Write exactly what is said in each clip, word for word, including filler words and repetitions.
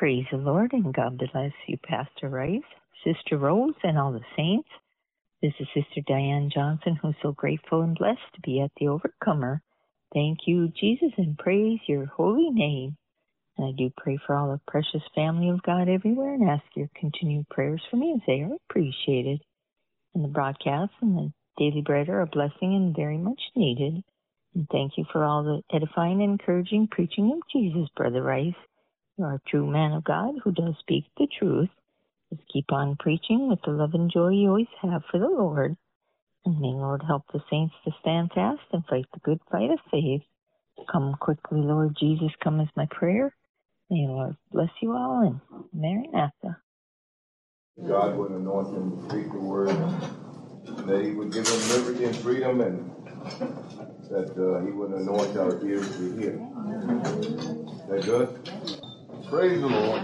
Praise the Lord, and God bless you, Pastor Rice, Sister Rose, and all the saints. This is Sister Diane Johnson, who's so grateful and blessed to be at the Overcomer. Thank you, Jesus, and praise your holy name. And I do pray for all the precious family of God everywhere and ask your continued prayers for me as they are appreciated. And the broadcast and the daily bread are a blessing and very much needed. And thank you for all the edifying and encouraging preaching of Jesus, Brother Rice. You are a true man of God who does speak the truth. Just keep on preaching with the love and joy you always have for the Lord. And may the Lord help the saints to stand fast and fight the good fight of faith. Come quickly, Lord Jesus, come is my prayer. May the Lord bless you all, and Maranatha. God would anoint him to speak the word, that he would give him liberty and freedom, and that uh, he would anoint our ears to hear. Is that good? Praise the Lord.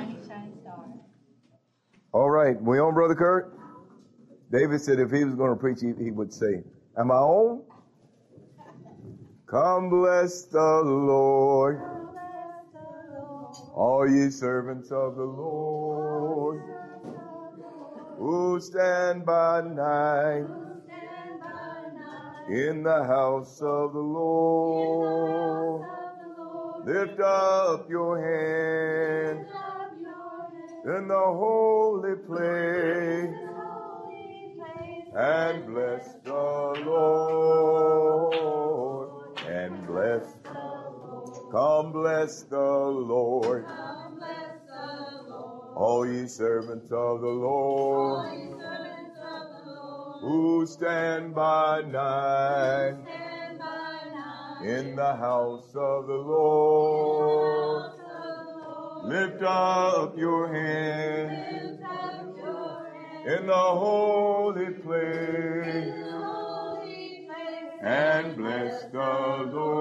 All right, we on, Brother Kurt? David said if he was going to preach, he, he would say, am I on? Come bless the Lord, all ye servants of the Lord, who stand by night in the house of the Lord. Lift up your hands in the holy place and bless the Lord. And bless, come bless the Lord, all ye servants of the Lord, who stand by night in the house of the Lord. Lift up your hands in the holy place and bless the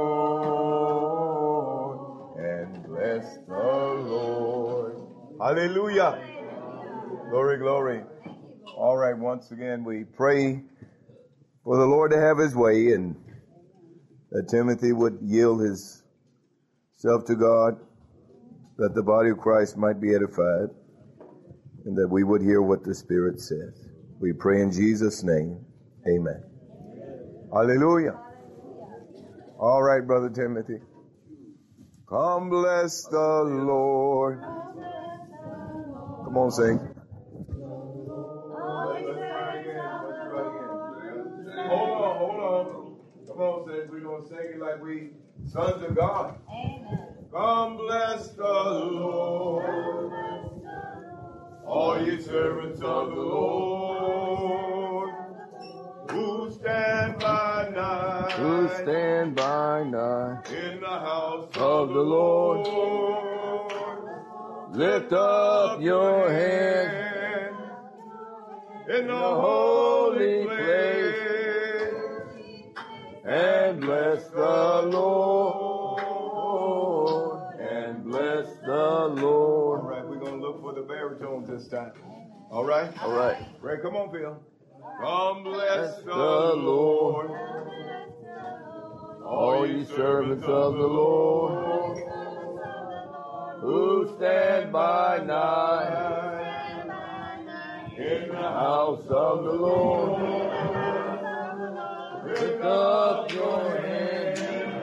Lord, and bless the Lord. Hallelujah. Glory, glory. All right, once again, we pray for the Lord to have his way, and that Timothy would yield his self to God, that the body of Christ might be edified, and that we would hear what the Spirit says. We pray in Jesus' name. Amen. Hallelujah. All right, Brother Timothy. Come bless the Lord. Come on, sing. Hold on, hold on. Come on, saints. We're going to sing it like we sons of God. Amen. Come bless the Lord, all ye servants of the Lord, who stand by night, who stand by night in the house of, of the Lord. Lord. Lift up your hand in the holy place and bless the Lord, and bless the Lord. All right, we're going to look for the baritones this time. All right? All right. Right, come on, Phil. Come bless the, the Lord, all ye servants of the Lord, who stand by night in the house of the Lord. Lift up your hands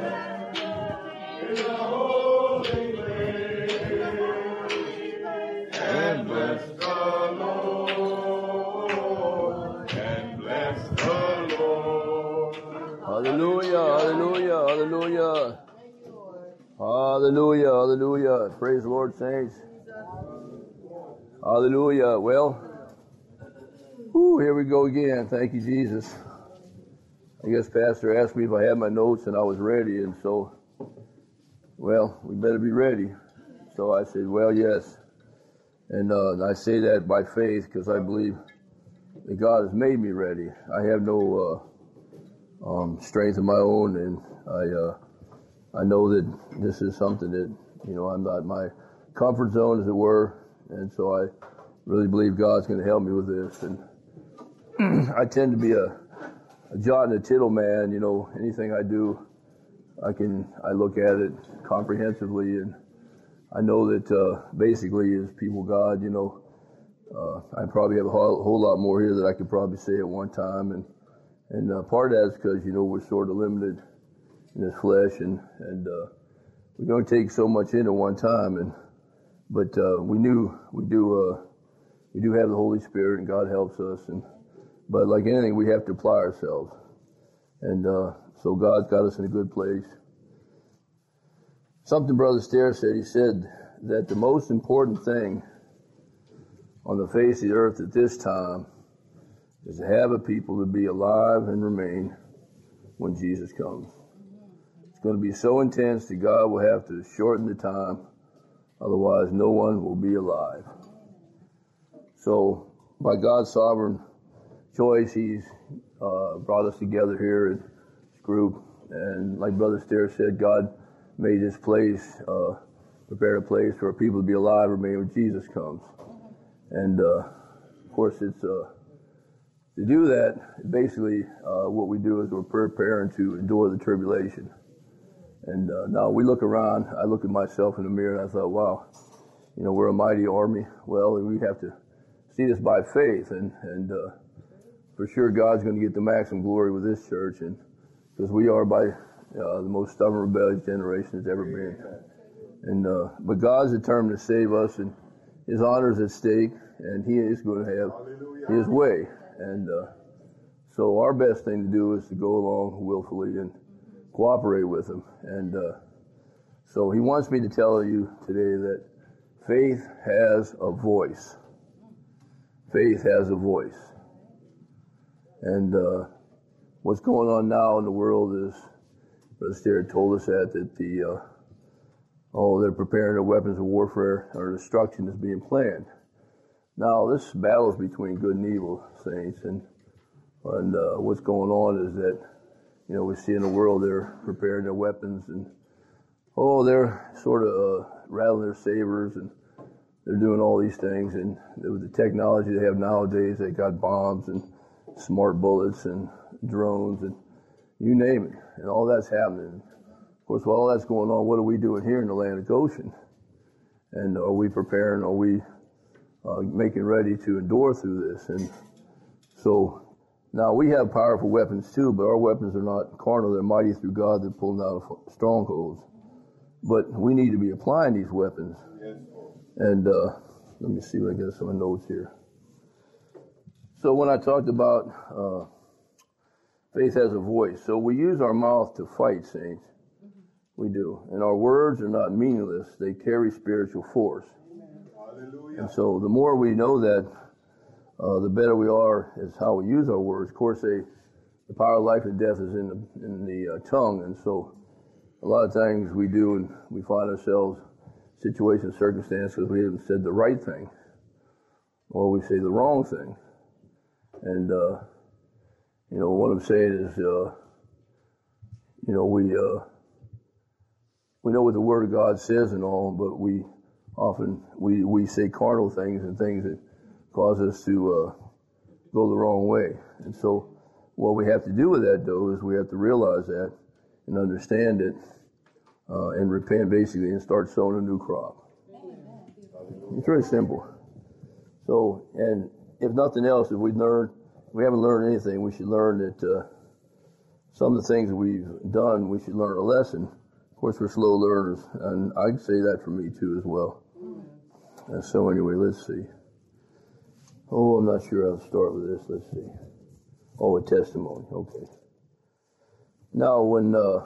in the holy place and bless the Lord, and bless the Lord. Hallelujah, hallelujah, hallelujah. Hallelujah, hallelujah. Praise the Lord, saints. Hallelujah. Well, whew, here we go again. Thank you, Jesus. I guess Pastor asked me if I had my notes and I was ready, and so, well, we better be ready. So I said, well, yes. And uh, I say that by faith because I believe that God has made me ready. I have no uh, um, strength of my own, and I uh, I know that this is something that, you know, I'm not my comfort zone, as it were, and so I really believe God's going to help me with this. And I tend to be a, a jot and a tittle man, you know. Anything I do, I can I look at it comprehensively, and I know that uh, basically as people of God, you know, uh, I probably have a whole, whole lot more here that I could probably say at one time. And, and uh, part of that is because, you know, we're sort of limited in this flesh, and, and uh, we don't take so much in at one time. And But uh, we knew we do uh, we do have the Holy Spirit, and God helps us. And But like anything, we have to apply ourselves. And uh, so God's got us in a good place. Something Brother Stair said, he said that the most important thing on the face of the earth at this time is to have a people to be alive and remain when Jesus comes. It's going to be so intense that God will have to shorten the time, otherwise no one will be alive. So by God's sovereign choice, he's uh, brought us together here in this group, and like Brother Stair said, God made this place, uh, prepared a place for people to be alive and remain when Jesus comes. And uh, of course, it's uh, to do that, basically uh, what we do is we're preparing to endure the tribulation. And uh, now we look around, I look at myself in the mirror and I thought, wow, you know, we're a mighty army. Well, we have to see this by faith, and, and uh, for sure God's going to get the maximum glory with this church, and because we are by uh, the most stubborn, rebellious generation that's ever been. And uh, but God's determined to save us, and His honor is at stake, and He is going to have His way. And uh, so our best thing to do is to go along willfully and cooperate with Him. And uh, so He wants me to tell you today that faith has a voice. Faith has a voice. And uh, what's going on now in the world is, Brother Stair told us that, that the, uh, oh, they're preparing their weapons of warfare, or destruction is being planned. Now, this battle is between good and evil, saints, and, and uh, what's going on is that, you know, we see in the world they're preparing their weapons, and, oh, they're sort of uh, rattling their sabers, and they're doing all these things, and with the technology they have nowadays, they got bombs and smart bullets and drones and you name it, and all that's happening. Of course, while all that's going on, what are we doing here in the land of Goshen? And are we preparing? Are we uh, making ready to endure through this? And so now we have powerful weapons too, but our weapons are not carnal. They're mighty through God. They're pulling out strongholds. But we need to be applying these weapons. And uh, let me see what I get some of my notes here. So when I talked about uh, faith has a voice, so we use our mouth to fight, saints. We do. And our words are not meaningless. They carry spiritual force. Hallelujah. And so the more we know that, uh, the better we are is how we use our words. Of course, they, the power of life and death is in the, in the uh, tongue. And so a lot of things we do, and we find ourselves situations, circumstances, we haven't said the right thing, or we say the wrong thing. And, uh, you know, what I'm saying is, uh, you know, we, uh, we know what the Word of God says and all, but we often, we, we say carnal things and things that cause us to, uh, go the wrong way. And so what we have to do with that, though, is we have to realize that and understand it, uh, and repent, basically, and start sowing a new crop. It's very simple. So, and if nothing else, if we learn, if we haven't learned anything, we should learn that uh, some of the things that we've done, we should learn a lesson. Of course, we're slow learners, and I can say that for me too as well. And so anyway, let's see. Oh, I'm not sure how to start with this. Let's see. Oh, a testimony. Okay. Now, when uh,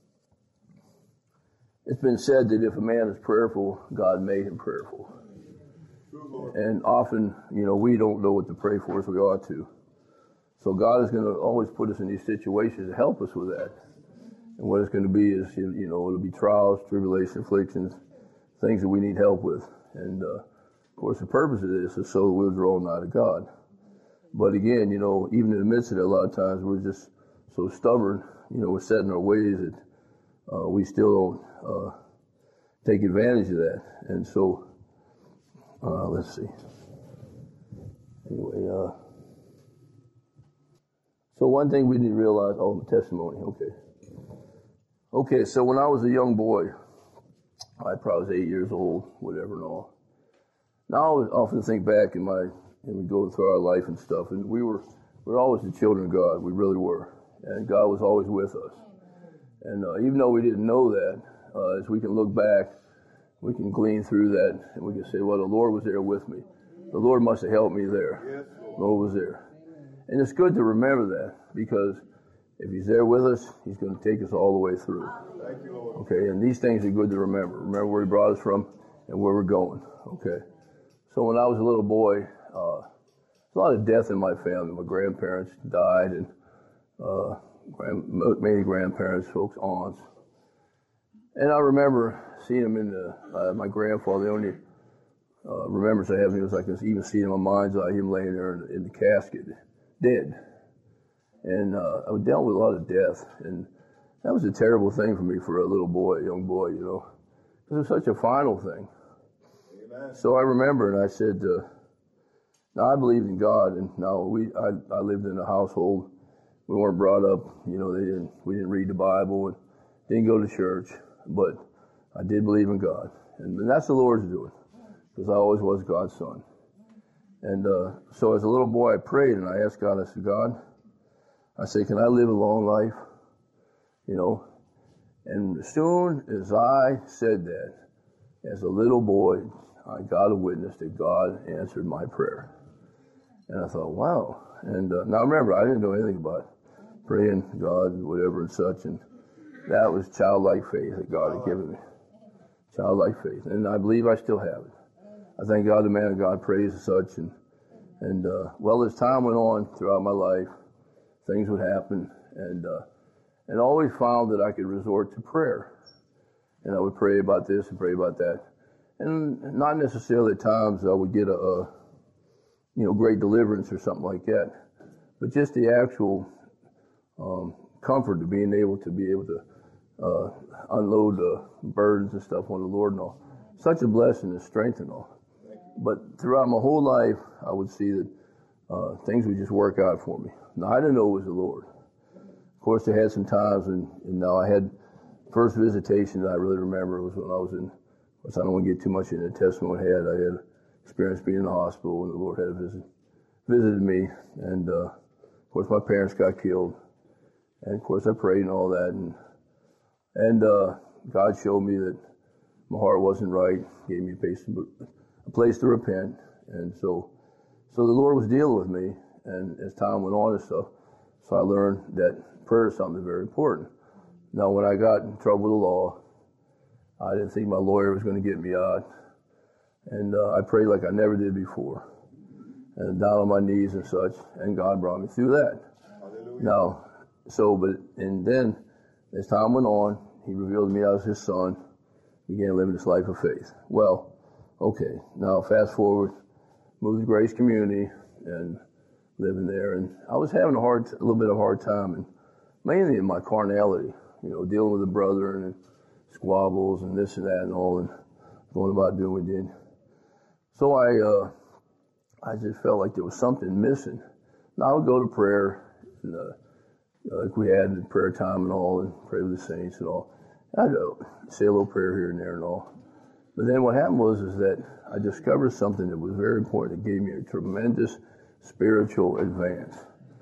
it's been said that if a man is prayerful, God made him prayerful. And often, you know, we don't know what to pray for as we ought to. So God is going to always put us in these situations to help us with that. And what it's going to be is, you know, it'll be trials, tribulation, afflictions, things that we need help with. And, uh, of course, the purpose of this is so that we'll draw nigh to God. But again, you know, even in the midst of it, a lot of times we're just so stubborn, you know, we're set in our ways that uh, we still don't uh, take advantage of that. And so, Uh, let's see. Anyway, uh, so one thing we didn't realize, oh, the testimony, okay. Okay, so when I was a young boy, I probably was eight years old, whatever and all. Now I often think back in my, and we go through our life and stuff, and we were, we were always the children of God. We really were. And God was always with us. And uh, even though we didn't know that, uh, as we can look back, we can glean through that, and we can say, well, the Lord was there with me. The Lord must have helped me there. Yes, Lord. The Lord was there. And it's good to remember that, because if He's there with us, He's going to take us all the way through. Thank you, Lord. Okay, and these things are good to remember. Remember where He brought us from and where we're going. Okay. So when I was a little boy, uh, there's a lot of death in my family. My grandparents died, and uh, grand, many grandparents, folks, aunts. And I remember seeing them in the, uh, my grandfather, the only uh, remembrance I have, he was like this, even seeing in my mind's eye, him laying there in, in the casket, dead. And uh, I dealt with a lot of death, and that was a terrible thing for me, for a little boy, a young boy, you know, because it was such a final thing. Amen. So I remember, and I said, uh, now I believed in God, and now we, I, I lived in a household, we weren't brought up, you know, they didn't, we didn't read the Bible, and didn't go to church, but I did believe in God, and, and that's the Lord's doing, because I always was God's son. And uh, so as a little boy, I prayed, and I asked God, I said, God, I said, can I live a long life? You know, and as soon as I said that, as a little boy, I got a witness that God answered my prayer. And I thought, wow. And uh, now remember, I didn't know anything about praying to God and whatever and such, and that was childlike faith that God had given me. Childlike faith. And I believe I still have it. I thank God the man of God prays and such. And, and uh, well, as time went on throughout my life, things would happen. And uh, and always found that I could resort to prayer. And I would pray about this and pray about that. And not necessarily at times I would get a, a you know, great deliverance or something like that. But just the actual um, comfort of being able to be able to uh, unload the burdens and stuff on the Lord and all. Such a blessing and strength and all. But throughout my whole life, I would see that uh, things would just work out for me. Now, I didn't know it was the Lord. Of course, I had some times, and, and now I had first visitation that I really remember was when I was in, of course, I don't want to get too much into the testimony I had. I had experience being in the hospital when the Lord had visit, visited me. And, uh, of course, my parents got killed. And, of course, I prayed and all that. And, and uh, God showed me that my heart wasn't right, gave me a place to, a place to repent. And so, so the Lord was dealing with me. And as time went on and stuff, so I learned that prayer is something very important. Now, when I got in trouble with the law, I didn't think my lawyer was going to get me out. And uh, I prayed like I never did before. And down on my knees and such, and God brought me through that. Hallelujah. Now, so, but, and then, as time went on, He revealed to me I was His son, began living this life of faith. Well, okay, now fast forward, moved to Grace Community, and living there, and I was having a hard, a little bit of a hard time, and mainly in my carnality, you know, dealing with a brother and squabbles and this and that and all, and going about doing what we did. So I, uh, I just felt like there was something missing. Now I would go to prayer, and, uh, like we had in prayer time and all, and pray with the saints and all. I'd uh, say a little prayer here and there and all. But then what happened was is that I discovered something that was very important. It gave me a tremendous spiritual advance,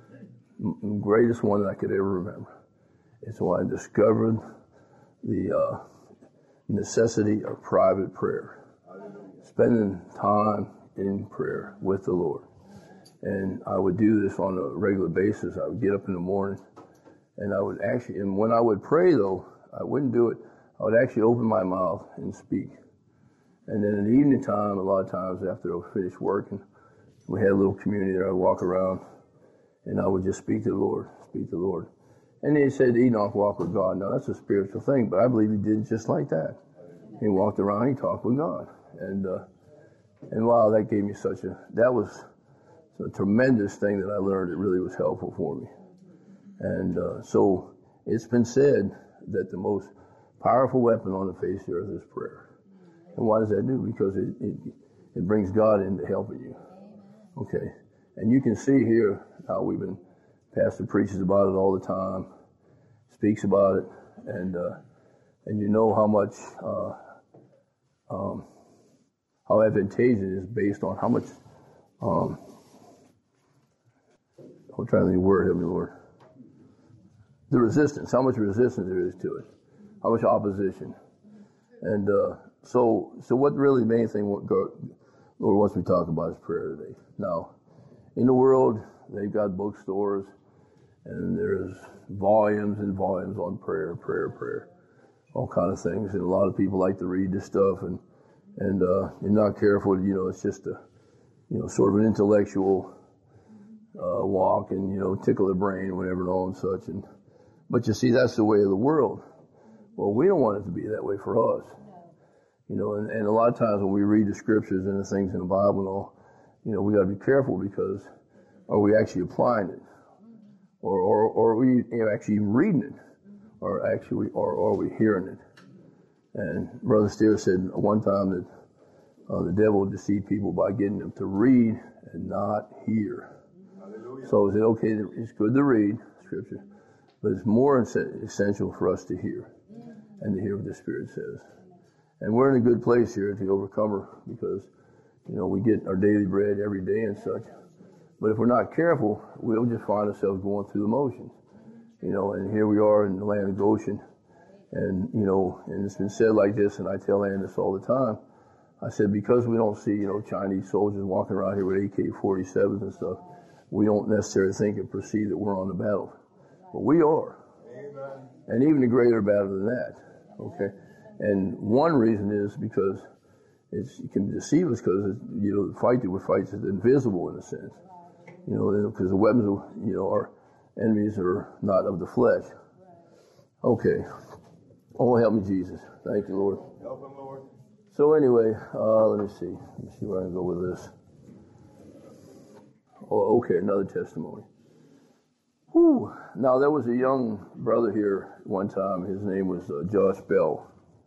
the greatest one that I could ever remember. It's when I discovered the uh, necessity of private prayer, spending time in prayer with the Lord. And I would do this on a regular basis. I would get up in the morning, and I would actually, and when I would pray though, I wouldn't do it. I would actually open my mouth and speak. And then in the evening time, a lot of times after I finished working, we had a little community there. I'd walk around, and I would just speak to the Lord, speak to the Lord. And they said Enoch walked with God. Now, that's a spiritual thing, but I believe he did it just like that. He walked around, he talked with God. And uh, and wow, that gave me such a, that was a tremendous thing that I learned. It really was helpful for me. And uh, so it's been said that the most powerful weapon on the face of the earth is prayer. And why does that do? Because it, it, it brings God into helping you. Okay. And you can see here how we've been, Pastor preaches about it all the time, speaks about it, and uh, and you know how much uh, um, how advantageous it is based on how much, um, I'm trying to think of the word, help me, Lord. The resistance, how much resistance there is to it, how much opposition. And uh, so so what really the main thing what God, Lord wants me to talk about is prayer today. Now, in the world, they've got bookstores, and there's volumes and volumes on prayer, prayer, prayer, all kind of things. And a lot of people like to read this stuff, and and uh, you're not careful, you know, it's just a, you know, sort of an intellectual uh, walk, and, you know, tickle the brain, whatever and all and such. And but you see, that's the way of the world. Well, we don't want it to be that way for us. You know, and, and a lot of times when we read the scriptures and the things in the Bible and all, you know, we got to be careful, because are we actually applying it? Or, or, or are we you know, actually even reading it? Or actually, or, or are we hearing it? And Brother Steer said one time that uh, the devil deceived people by getting them to read and not hear. Hallelujah. So is it okay, that it's good to read scripture, but it's more essential for us to hear, and to hear what the Spirit says. And we're in a good place here at the Overcomer, because, you know, we get our daily bread every day and such. But if we're not careful, we'll just find ourselves going through the motions. You know, and here we are in the land of Goshen. And, you know, and it's been said like this, and I tell Ann this all the time. I said, because we don't see, you know, Chinese soldiers walking around here with A K forty-sevens and stuff, we don't necessarily think and perceive that we're on the battle. But we are. Amen. And even a greater battle than that. Okay? And one reason is because it's, it can deceive us, because, you know, the fight that we fight is invisible in a sense. You know, because the weapons, of, you know, our enemies are not of the flesh. Okay. Oh, help me, Jesus. Thank you, Lord. Help him, Lord. So anyway, uh, let me see. Let me see where I can go with this. Oh, okay, another testimony. Whew. Now, there was a young brother here one time. His name was uh, Josh Bell.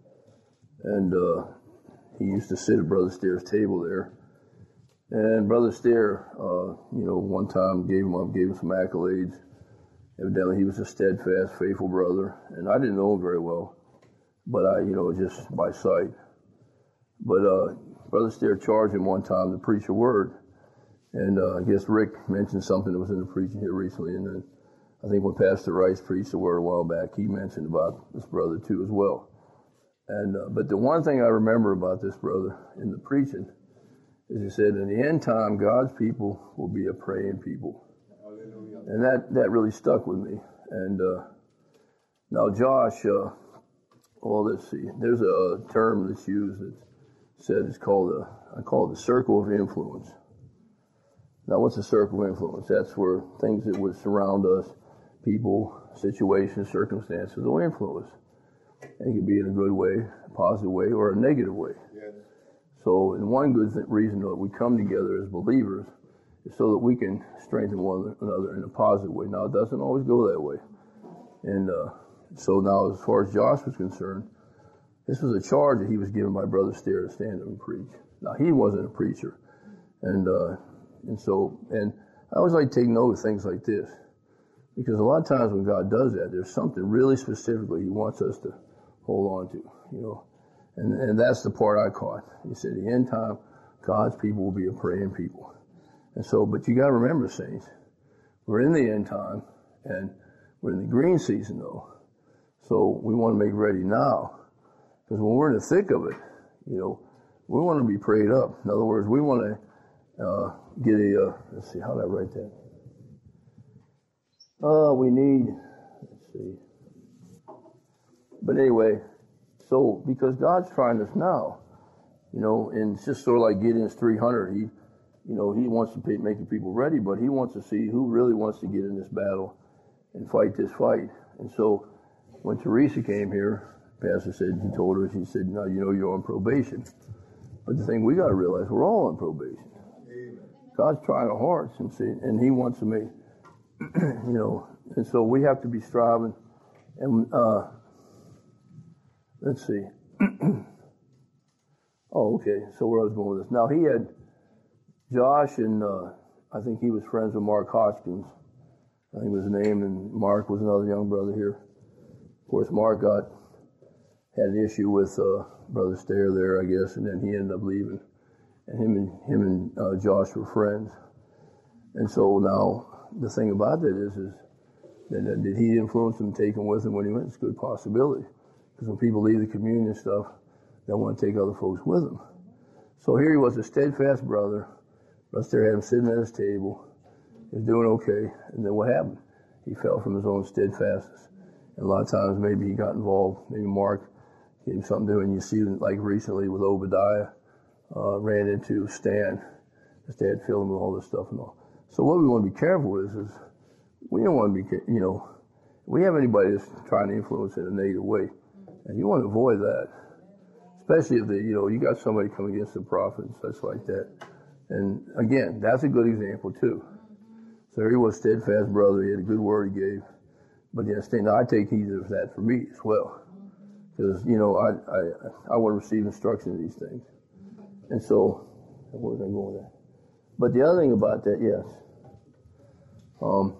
And uh, he used to sit at Brother Steer's table there. And Brother Steer, uh, you know, one time gave him up, gave him some accolades. Evidently, he was a steadfast, faithful brother. And I didn't know him very well, but I, you know, just by sight. But uh, Brother Steer charged him one time to preach a word. And uh, I guess Rick mentioned something that was in the preaching here recently. And then I think when Pastor Rice preached a word a while back, he mentioned about this brother too as well. And uh, but the one thing I remember about this brother in the preaching is he said, in the end time, God's people will be a praying people. Hallelujah. And that, that really stuck with me. And uh, now Josh, uh, well, let's see, there's a term that's used that said it's called, a, I call it the circle of influence. Now, what's a circle of influence? That's where things that would surround us, people, situations, circumstances, will influence. And it can be in a good way, a positive way, or a negative way. Yes. So, and one good th- reason that we come together as believers is so that we can strengthen one another in a positive way. Now, it doesn't always go that way. And uh, so now, as far as Josh was concerned, this was a charge that he was given by Brother Steer to stand up and preach. Now, he wasn't a preacher. And uh, and so, and I always like to take note of things like this, because a lot of times when God does that, there's something really specifically he wants us to hold on to, you know. And and that's the part I caught. He said, the end time, God's people will be a praying people. And so, but you got to remember, saints, we're in the end time, and we're in the green season, though. So we want to make ready now, because when we're in the thick of it, you know, we want to be prayed up. In other words, we want to uh, get a, uh, let's see, how did I write that? Uh, we need, let's see. But anyway, so because God's trying us now, you know, and it's just sort of like Gideon's three hundred. He, you know, he wants to pay, make the people ready, but he wants to see who really wants to get in this battle and fight this fight. And so when Teresa came here, Pastor said, he told her, she said, no, you know, you're on probation. But the thing we got to realize, we're all on probation. Amen. God's trying our hearts, and see, and he wants to make, you know, and so we have to be striving. And uh, let's see. Oh, okay. So where I was going with this. Now, he had Josh, and uh, I think he was friends with Mark Hodgkins. I think was his name, and Mark was another young brother here. Of course, Mark got had an issue with uh, Brother Stair there, I guess, and then he ended up leaving. And him and him and uh, Josh were friends. And so now the thing about that is, is that, uh, did he influence him, take him with him when he went? It's a good possibility. Because when people leave the communion stuff, they want to take other folks with them. So here he was, a steadfast brother. Brother Stair had him sitting at his table. He was doing okay. And then what happened? He fell from his own steadfastness. And a lot of times maybe he got involved. Maybe Mark gave him something to do. And you see, like recently with Obadiah, uh, ran into Stan. His dad filled him with all this stuff and all. So what we want to be careful with is, is we don't want to be, you know, we have anybody that's trying to influence in a negative way. And you want to avoid that. Especially if, they, you know, you got somebody coming against the prophet and such like that. And again, that's a good example too. So he was a steadfast brother. He had a good word he gave. But the thing, I take heed of that for me as well. Because, you know, I, I I want to receive instruction in these things. And so, where was I going with that? But the other thing about that, yes. Um.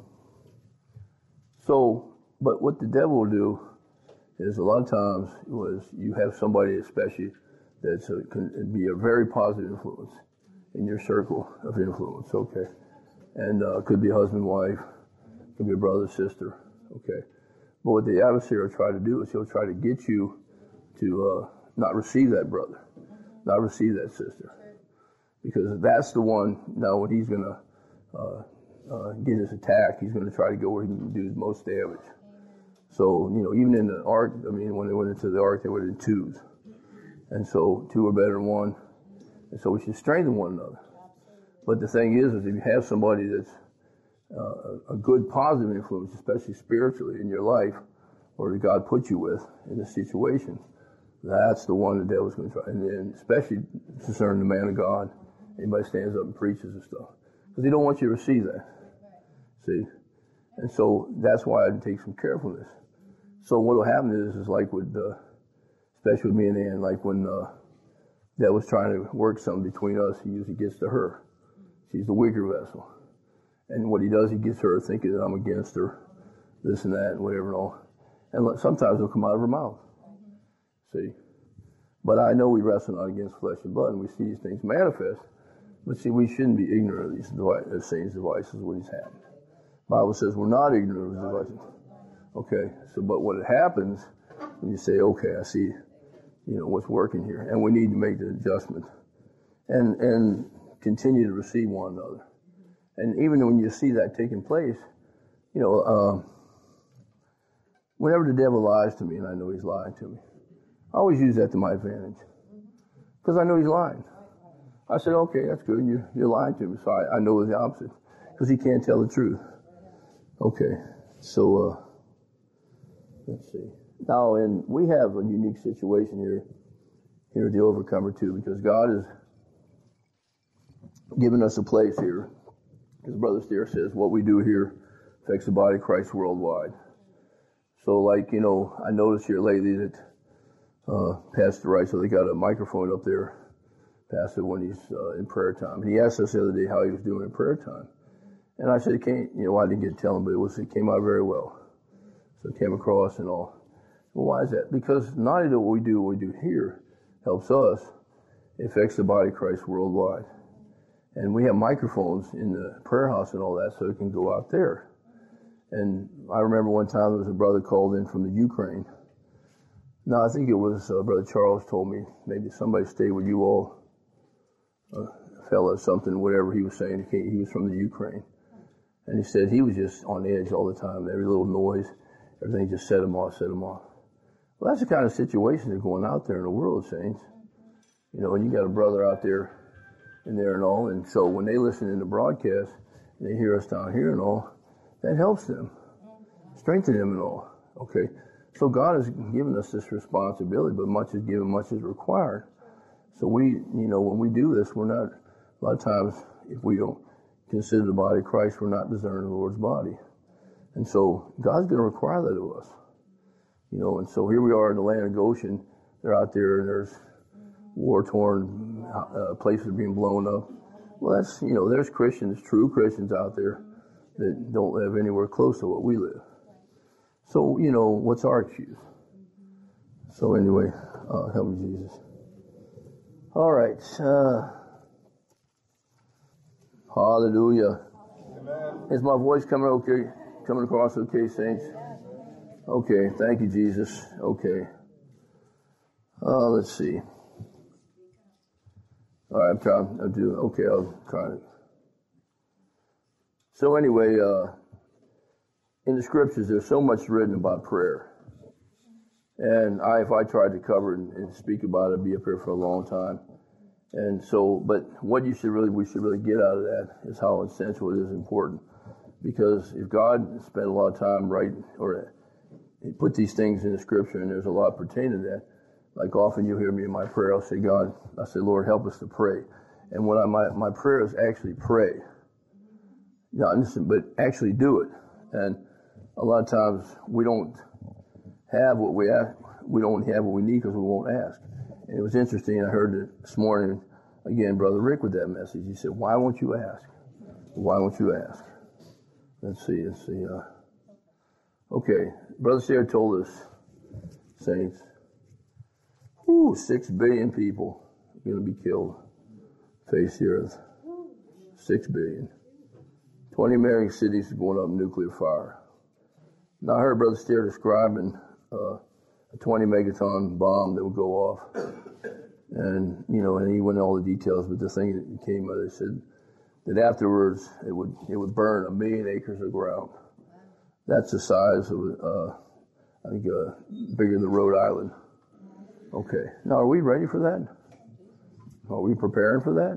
So, but what the devil will do is a lot of times was you have somebody especially that's a, can be a very positive influence in your circle of influence, okay? And uh, could be a husband, wife, could be a brother, sister, okay? But what the adversary will try to do is he'll try to get you to uh, not receive that brother, not receive that sister. Because that's the one, now when he's going to uh, uh, get his attack, he's going to try to go where he can do the most damage. So, you know, even in the ark, I mean, when they went into the ark, they went in twos. And so two are better than one. And so we should strengthen one another. But the thing is, is if you have somebody that's uh, a good positive influence, especially spiritually in your life, or that God put you with in a situation, that's the one the devil's going to try. And then especially concerning the man of God, anybody stands up and preaches and stuff. Because he don't want you to receive that. See? And so that's why I take some carefulness. So what will happen is, is like with, uh, especially with me and Ann, like when uh, that was trying to work something between us, he usually gets to her. She's the weaker vessel. And what he does, he gets her thinking that I'm against her, this and that, and whatever and all. And sometimes it'll come out of her mouth. See? But I know we wrestle not against flesh and blood, and we see these things manifest. But see, we shouldn't be ignorant of these devices, Satan's devices when he's happening. The Bible says we're not ignorant of his devices. Okay, so but what happens when you say, okay, I see, you know, what's working here, and we need to make the adjustment, and and continue to receive one another. And even when you see that taking place, you know, uh, whenever the devil lies to me, and I know he's lying to me, I always use that to my advantage, because I know he's lying. I said, okay, that's good, you're, you're lying to me, so I, I know the opposite, because he can't tell the truth. Okay, so uh, let's see. Now, and we have a unique situation here, here at the Overcomer too, because God has given us a place here. As Brother Stair says, what we do here affects the body of Christ worldwide. So, like, you know, I noticed here lately that uh, Pastor Wright, so they got a microphone up there, Pastor, when he's uh, in prayer time. And he asked us the other day how he was doing in prayer time. And I said, can't, you know, I didn't get to tell him, but it was, it came out very well. So it came across and all. Well, why is that? Because not only do what we do, what we do here helps us, it affects the body of Christ worldwide. And we have microphones in the prayer house and all that, so it can go out there. And I remember one time there was a brother called in from the Ukraine. Now, I think it was uh, Brother Charles told me, maybe somebody stayed with you all, a fella, something, whatever he was saying. He was from the Ukraine. And he said he was just on edge all the time. Every little noise, everything just set him off, set him off. Well, that's the kind of situation that's going out there in the world, saints. You know, and you got a brother out there in there and all, and so when they listen in the broadcast, and they hear us down here and all, that helps them, strengthen them and all, okay? So God has given us this responsibility, but much is given, much is required. So we, you know, when we do this, we're not, a lot of times, if we don't consider the body of Christ, we're not discerning the Lord's body. And so God's going to require that of us. You know, and so here we are in the land of Goshen. They're out there, and there's war-torn uh, places being blown up. Well, that's, you know, there's Christians, true Christians out there that don't live anywhere close to what we live. So, you know, what's our excuse? So anyway, uh, help me, Jesus. All right. Uh, hallelujah. Amen. Is my voice coming okay? Coming across okay, saints? Okay. Thank you, Jesus. Okay. Uh, let's see. All right. I'm trying. I'll do. Okay. I'll try it. So anyway, uh, in the scriptures, there's so much written about prayer. And I, if I tried to cover and, and speak about it, I'd be up here for a long time. And so, but what you should really, we should really get out of that is how essential it is important. Because if God spent a lot of time writing, or he put these things in the scripture, and there's a lot pertaining to that, like often you hear me in my prayer, I'll say, God, I say, Lord, help us to pray. And when I, my, my prayer is actually pray. Not listen, but actually do it. And a lot of times we don't have what we ask, we don't have what we need because we won't ask. And it was interesting. I heard it this morning again, Brother Rick with that message. He said, "Why won't you ask? Why won't you ask?" Let's see. Let's see. Uh, okay, Brother Sarah told us, saints, whoo, six billion people are going to be killed. Face the earth. Six billion. Twenty American cities are going up in nuclear fire. Now I heard Brother Steer describing uh, a twenty megaton bomb that would go off, and you know, and he went into all the details. But the thing that came out, they said that afterwards it would it would burn a million acres of ground. That's the size of uh, I think uh, bigger than Rhode Island. Okay, now are we ready for that? Are we preparing for that?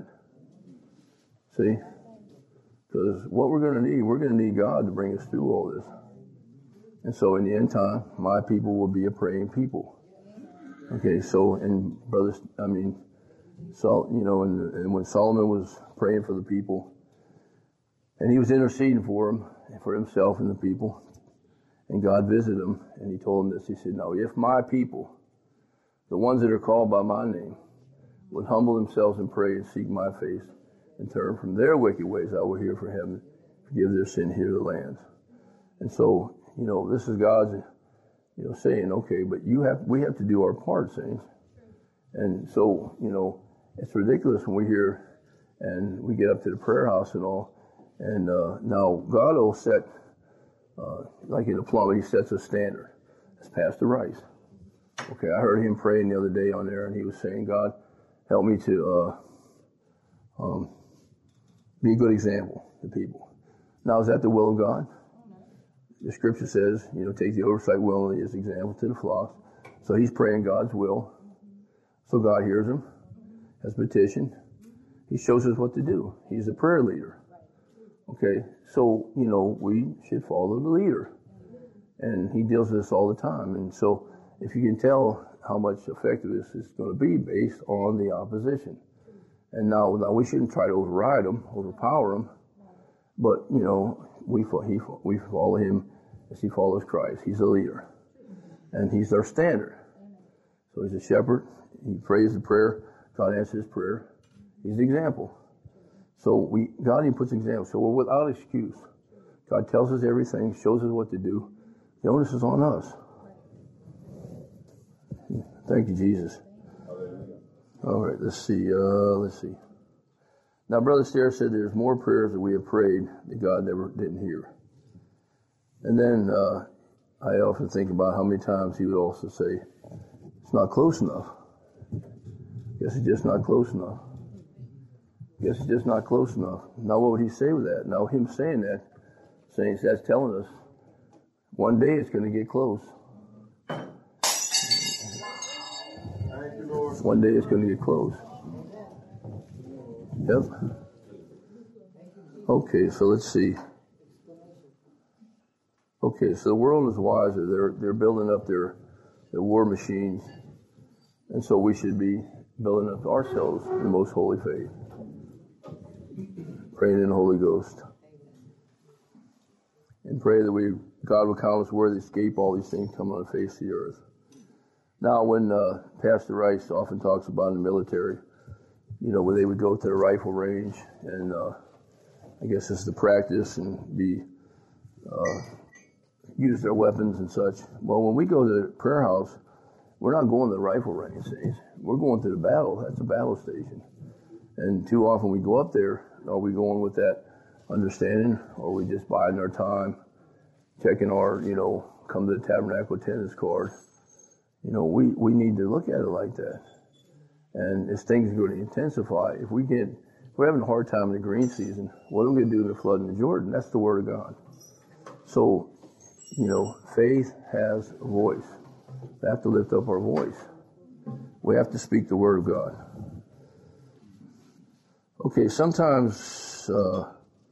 See, because what we're going to need, we're going to need God to bring us through all this. And so in the end time, my people will be a praying people. Okay, so, and brothers, I mean, so, you know, and, and when Solomon was praying for the people, and he was interceding for them, for himself and the people, and God visited him, and he told him this, he said, "Now, if my people, the ones that are called by my name, would humble themselves and pray and seek my face, and turn from their wicked ways, I will hear from heaven, forgive their sin, heal the land." And so, you know, this is God's, you know, saying, okay, but you have, we have to do our part, saints. And so, you know, it's ridiculous when we hear, and we get up to the prayer house and all, and uh, now God will set, uh, like in a plumber, he sets a standard. It's Pastor Rice. Okay, I heard him praying the other day on there, and he was saying, God, help me to uh, um, be a good example to people. Now, is that the will of God? The scripture says, you know, take the oversight willingly as example to the flock. So he's praying God's will. So God hears him, has petition. He shows us what to do. He's a prayer leader. Okay, so, you know, we should follow the leader. And he deals with this all the time. And so if you can tell how much effective this is going to be based on the opposition. And now, now we shouldn't try to override them, overpower them. But, you know, we he, we follow him as he follows Christ. He's a leader. And he's our standard. So he's a shepherd. He prays the prayer. God answers his prayer. He's the example. So we God even puts examples. So we're without excuse. God tells us everything, shows us what to do. The onus is on us. Thank you, Jesus. All right, let's see. Uh, let's see. Now, Brother Stair said there's more prayers that we have prayed that God never didn't hear. And then uh, I often think about how many times he would also say, it's not close enough. Guess it's just not close enough. Guess it's just not close enough. Now, what would he say with that? Now, him saying that, saying that's telling us one day it's going to get close. One day it's going to get close. Yep. Okay, so let's see. Okay, so the world is wiser. They're they're building up their their war machines, and so we should be building up ourselves in the most holy faith, praying in the Holy Ghost, and pray that we God will count us worthy to escape all these things coming on the face of the earth. Now, when uh, Pastor Rice often talks about in the military, you know, where they would go to the rifle range and uh, I guess it's the practice and be uh, use their weapons and such. Well, when we go to the prayer house, we're not going to the rifle range, saints. We're going to the battle. That's a battle station. And too often we go up there, are we going with that understanding, or are we just biding our time, checking our, you know, come to the tabernacle attendance card? You know, we, we need to look at it like that. And as things are going to intensify, if we get, if we're having a hard time in the green season, what are we going to do in the flood in the Jordan? That's the Word of God. So, you know, faith has a voice. We have to lift up our voice. We have to speak the Word of God. Okay, sometimes, uh,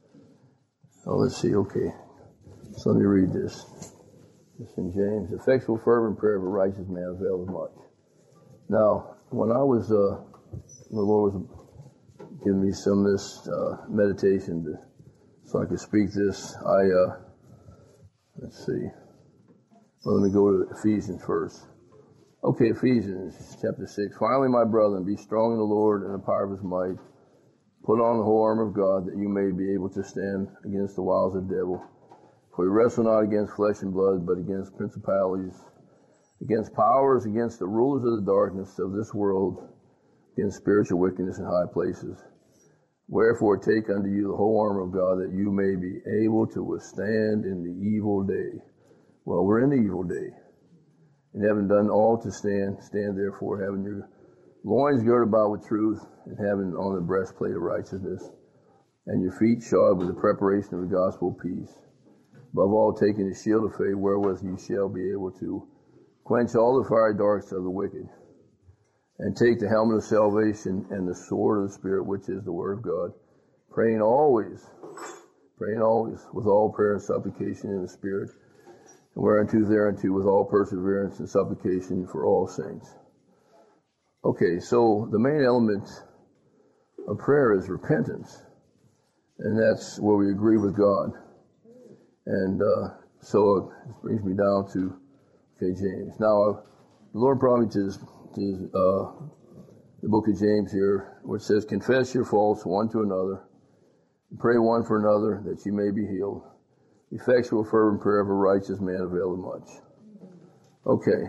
oh, let's see, okay. So let me read this. It's in James. Effectual fervent prayer of a righteous man avails much. Now, when I was, uh, the Lord was giving me some of this uh, meditation to, so I could speak this, I, uh, let's see. Well, let me go to Ephesians first. Okay, Ephesians chapter six. Finally, my brethren, be strong in the Lord and the power of his might. Put on the whole armor of God, that you may be able to stand against the wiles of the devil. For we wrestle not against flesh and blood, but against principalities, against powers, against the rulers of the darkness of this world, against spiritual wickedness in high places. Wherefore take unto you the whole armor of God, that you may be able to withstand in the evil day. Well, we're in the evil day. And having done all to stand, stand therefore, having your loins girded about with truth, and having on the breastplate of righteousness, and your feet shod with the preparation of the gospel of peace. Above all, taking the shield of faith, wherewith you shall be able to quench all the fiery darts of the wicked. And take the helmet of salvation and the sword of the Spirit, which is the word of God, praying always, praying always with all prayer and supplication in the Spirit, and whereunto thereunto with all perseverance and supplication for all saints. Okay, so the main element of prayer is repentance, and that's where we agree with God. And uh, so it brings me down to, okay, James. Now, uh, the Lord brought me to, this, to this, uh, the book of James here, which says, confess your faults one to another, and pray one for another, that you may be healed. Effectual fervent prayer of a righteous man availeth much. Okay.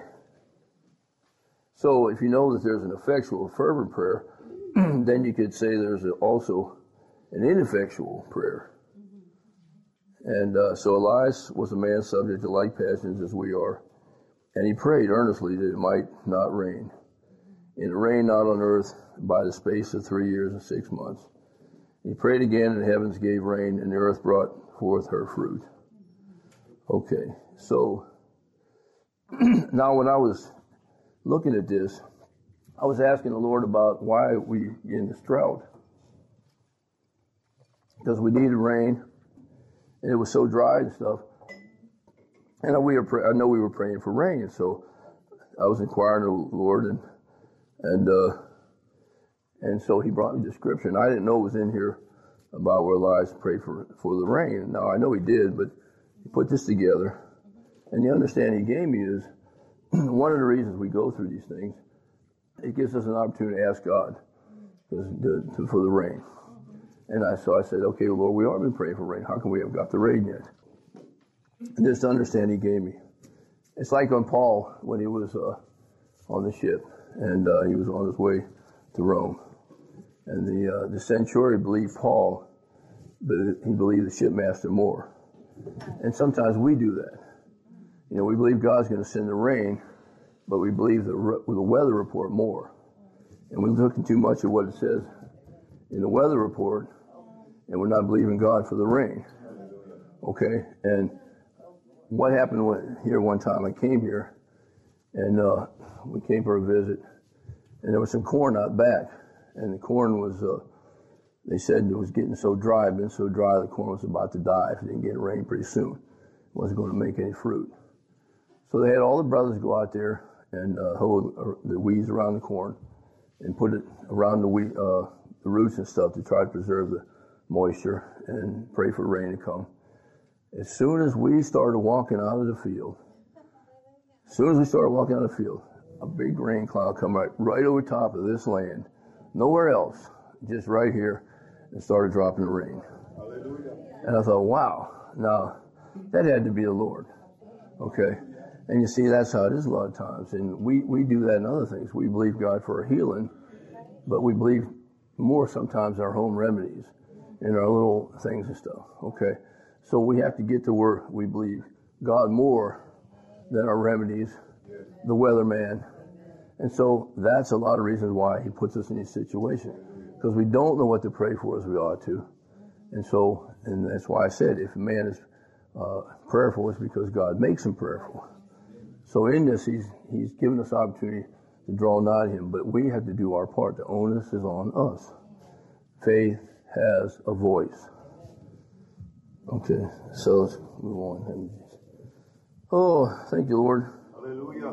So if you know that there's an effectual fervent prayer, then you could say there's also an ineffectual prayer. And uh, so Elias was a man subject to like passions as we are, and he prayed earnestly that it might not rain. And it rained not on earth by the space of three years and six months. He prayed again, and the heavens gave rain, and the earth brought forth her fruit. Okay, so now when I was looking at this, I was asking the Lord about why we in this drought. Because we needed rain, and it was so dry and stuff. And we were pray- I know we were praying for rain, so I was inquiring of the Lord, and and uh, and so He brought me the scripture, and I didn't know it was in here about where Elias prayed for for the rain. Now I know he did, but he put this together, and the understanding he gave me is one of the reasons we go through these things. It gives us an opportunity to ask God to, to, for the rain. And I so I said, okay, Lord, we are been praying for rain. How come we haven't got the rain yet? And this understanding he gave me. It's like on Paul when he was uh, on the ship, and uh, he was on his way to Rome. And the uh, the centurion believed Paul, but he believed the shipmaster more. And sometimes we do that. You know, we believe God's going to send the rain, but we believe the the weather report more. And we're looking too much at what it says in the weather report, and we're not believing God for the rain. Okay? And what happened when, here one time, I came here, and uh, we came for a visit, and there was some corn out back, and the corn was, uh, they said it was getting so dry, been so dry, the corn was about to die if it didn't get rain pretty soon. It wasn't going to make any fruit. So they had all the brothers go out there and uh, hoe the weeds around the corn and put it around the wheat, uh, the roots and stuff to try to preserve the moisture and pray for rain to come. As soon as we started walking out of the field, as soon as we started walking out of the field, a big rain cloud come right, right over top of this land, nowhere else, just right here, and started dropping the rain. Hallelujah. And I thought, wow, now that had to be the Lord. Okay. And you see, that's how it is a lot of times. And we, we do that in other things. We believe God for a healing, but we believe more sometimes our home remedies and our little things and stuff. Okay? So we have to get to where we believe God more than our remedies, the weatherman. And so that's a lot of reasons why he puts us in these situations. Because we don't know what to pray for as we ought to. And so, and that's why I said if a man is uh, prayerful, it's because God makes him prayerful. So in this, he's he's given us opportunity to draw nigh to him, but we have to do our part. The onus is on us. Faith has a voice. Okay, so let's move on. Oh, thank you, Lord. Hallelujah.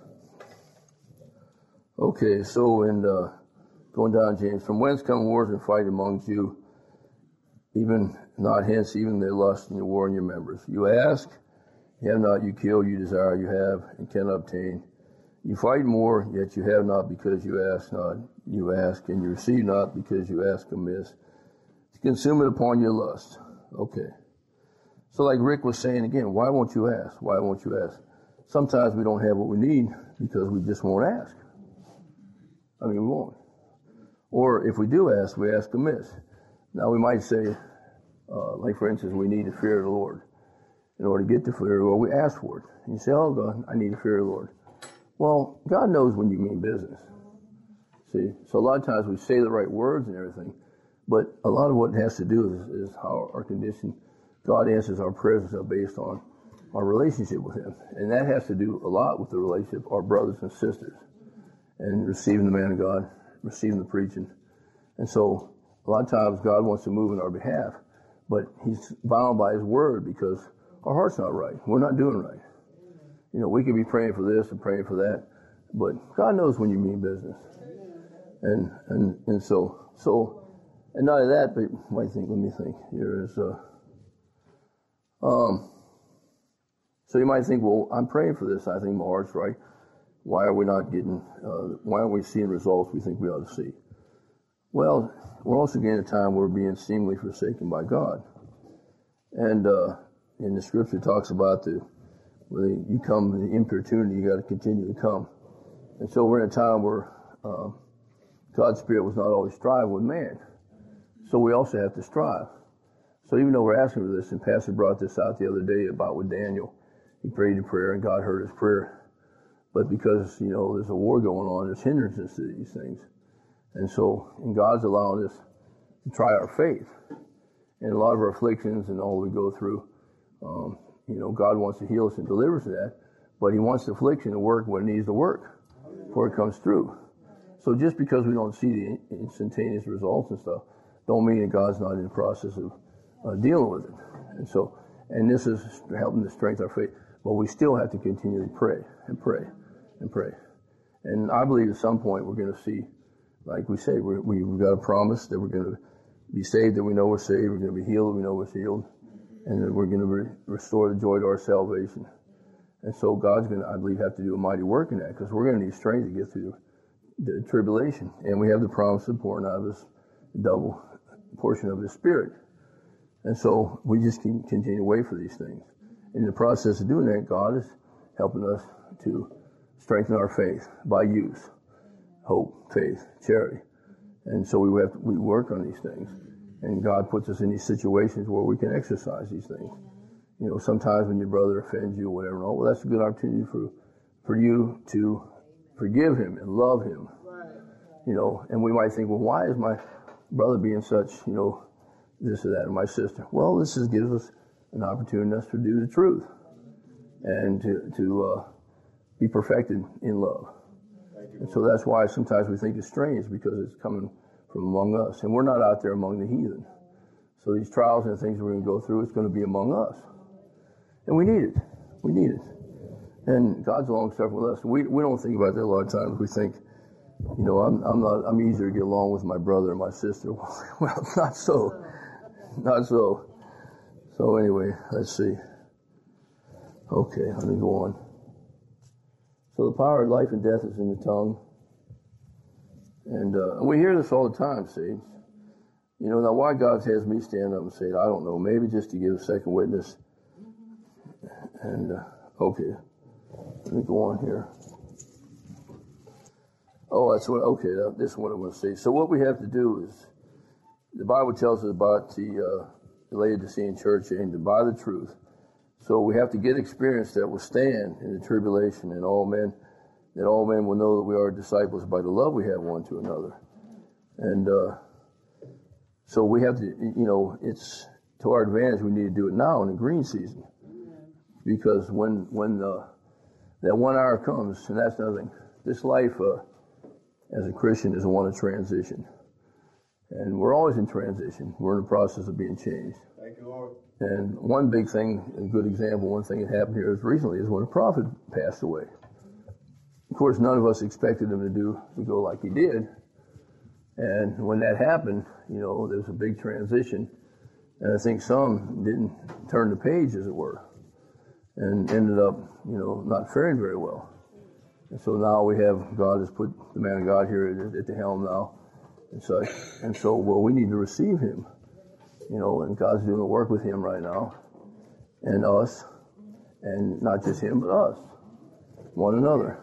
Okay, so in uh, going down, James, from whence come wars and fight amongst you, even not hence, even they lust and you war in your members. You ask, you have not, you kill, you desire, you have, and cannot obtain. You fight more, yet you have not because you ask not. You ask, and you receive not because you ask amiss. To consume it upon your lust. Okay. So like Rick was saying again, why won't you ask? Why won't you ask? Sometimes we don't have what we need because we just won't ask. I mean, we won't. Or if we do ask, we ask amiss. Now we might say, uh, like for instance, we need to fear the Lord. In order to get the fear of the Lord, we ask for it. And you say, oh God, I need to fear the Lord. Well, God knows when you mean business. See, so a lot of times we say the right words and everything, but a lot of what it has to do is, is how our condition, God answers our prayers are based on our relationship with Him. And that has to do a lot with the relationship of our brothers and sisters and receiving the man of God, receiving the preaching. And so a lot of times God wants to move in our behalf, but He's bound by His word because our heart's not right. We're not doing right. You know, we could be praying for this and praying for that, but God knows when you mean business. And and and so so and not only that, but what do you think? Let me think. Here is uh um so you might think, well, I'm praying for this. I think my heart's right. Why are we not getting uh why aren't we seeing results we think we ought to see? Well, we're also getting a time where we're being seemingly forsaken by God. And uh in the scripture it talks about the when you come in the importunity, you got to continue to come. And so we're in a time where uh, God's Spirit was not always striving with man. So we also have to strive. So even though we're asking for this, and Pastor brought this out the other day about with Daniel, he prayed a prayer and God heard his prayer. But because, you know, there's a war going on, there's hindrances to these things. And so, and God's allowing us to try our faith. And a lot of our afflictions and all we go through, um, you know, God wants to heal us and deliver us from that, but He wants the affliction to work when it needs to work before it comes through. So just because we don't see the instantaneous results and stuff, don't mean that God's not in the process of uh, dealing with it. And so, and this is helping to strengthen our faith, but we still have to continually pray and pray and pray. And I believe at some point we're going to see, like we say, we're, we've got a promise that we're going to be saved, that we know we're saved, we're going to be healed, we know we're healed. And that we're going to re- restore the joy to our salvation. And so God's going to, I believe, have to do a mighty work in that because we're going to need strength to get through the tribulation. And we have the promise of pouring out of His double portion of His Spirit. And so we just can continue to wait for these things. In the process of doing that, God is helping us to strengthen our faith by use, hope, faith, charity. And so we have to, we work on these things. And God puts us in these situations where we can exercise these things. You know, sometimes when your brother offends you or whatever, oh, well, that's a good opportunity for for you to forgive him and love him. You know, and we might think, well, why is my brother being such, you know, this or that, or my sister? Well, this is, gives us an opportunity to do the truth and to, to uh, be perfected in love. And so that's why sometimes we think it's strange because it's coming from among us. And we're not out there among the heathen. So these trials and things we're going to go through, it's going to be among us. And we need it. We need it. And God's long suffering with us. We we don't think about that a lot of times. We think, you know, I'm I'm not I'm easier to get along with my brother or my sister. Well, not so. Not so. So anyway, let's see. Okay, let me go on. So the power of life and death is in the tongue. And uh, we hear this all the time, see. You know, now why God has me stand up and say it, I don't know. Maybe just to give a second witness. And, uh, okay. Let me go on here. Oh, that's what, okay, that, this is what I want to say. So what we have to do is, the Bible tells us about the, uh, the Laodicean church aimed to buy the truth. So we have to get experience that will stand in the tribulation, and all men, that all men will know that we are disciples by the love we have one to another. And uh, so we have to, you know, it's to our advantage. We need to do it now in the green season, because when when the, that one hour comes, and that's nothing. This life, uh, as a Christian, is one of transition. And we're always in transition. We're in the process of being changed. Thank you, Lord. And one big thing, a good example, one thing that happened here is recently is when a prophet passed away. Of course, none of us expected him to do to go like he did. And when that happened, you know, there was a big transition. And I think some didn't turn the page, as it were, and ended up, you know, not faring very well. And so now we have, God has put the man of God here at, at the helm now, and such. And so, well, we need to receive him, you know, and God's doing the work with him right now, and us, and not just him, but us, one another.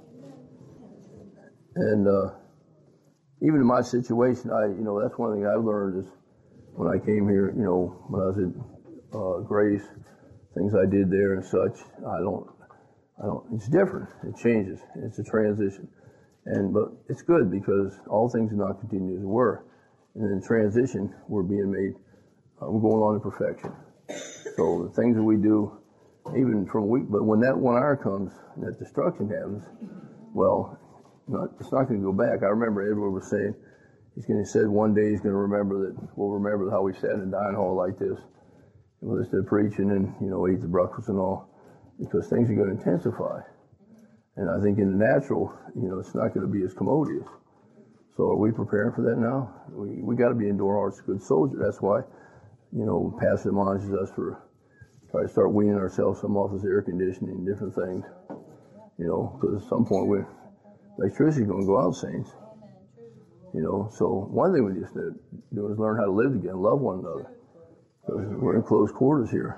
And uh, even in my situation, I, you know, that's one thing I learned is when I came here, you know, when I was at uh, Grace, things I did there and such, I don't, I don't, it's different. It changes. It's a transition. And, but it's good because all things do not continue as they were. And in transition, we're being made, uh, we're going on to perfection. So the things that we do, even from a week, but when that one hour comes, and that destruction happens, well, not, it's not going to go back. I remember Edward was saying, he's going to said one day he's going to remember that, we'll remember how we sat in a dining hall like this, and we listened to preaching and, you know, ate the breakfast and all, because things are going to intensify. And I think in the natural, you know, it's not going to be as commodious. So are we preparing for that now? We we got to be endure hearts, good soldier. That's why, you know, Pastor admonishes us for try to start weaning ourselves some off this air conditioning and different things. You know, because at some point we're electricity's going to go out, saints. You know, so one thing we just need to do is learn how to live together, love one another. Because we're in close quarters here,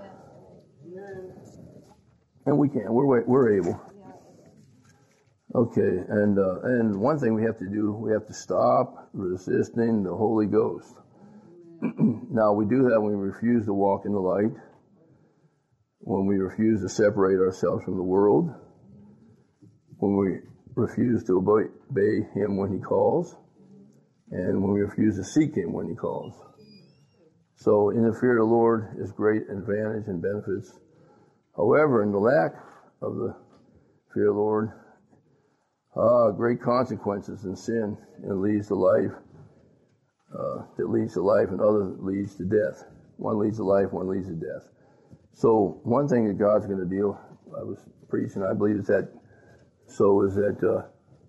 and we can. We're we're able. Okay, and uh, and one thing we have to do, we have to stop resisting the Holy Ghost. Now, we do that when we refuse to walk in the light, when we refuse to separate ourselves from the world, when we refuse to obey, obey Him when He calls, and when we refuse to seek Him when He calls. So, in the fear of the Lord is great advantage and benefits. However, in the lack of the fear of the Lord, Ah, great consequences in sin, and it leads to life. Uh, that leads to life, and other leads to death. One leads to life, one leads to death. So one thing that God's going to deal, I was preaching, I believe is that, so is that uh,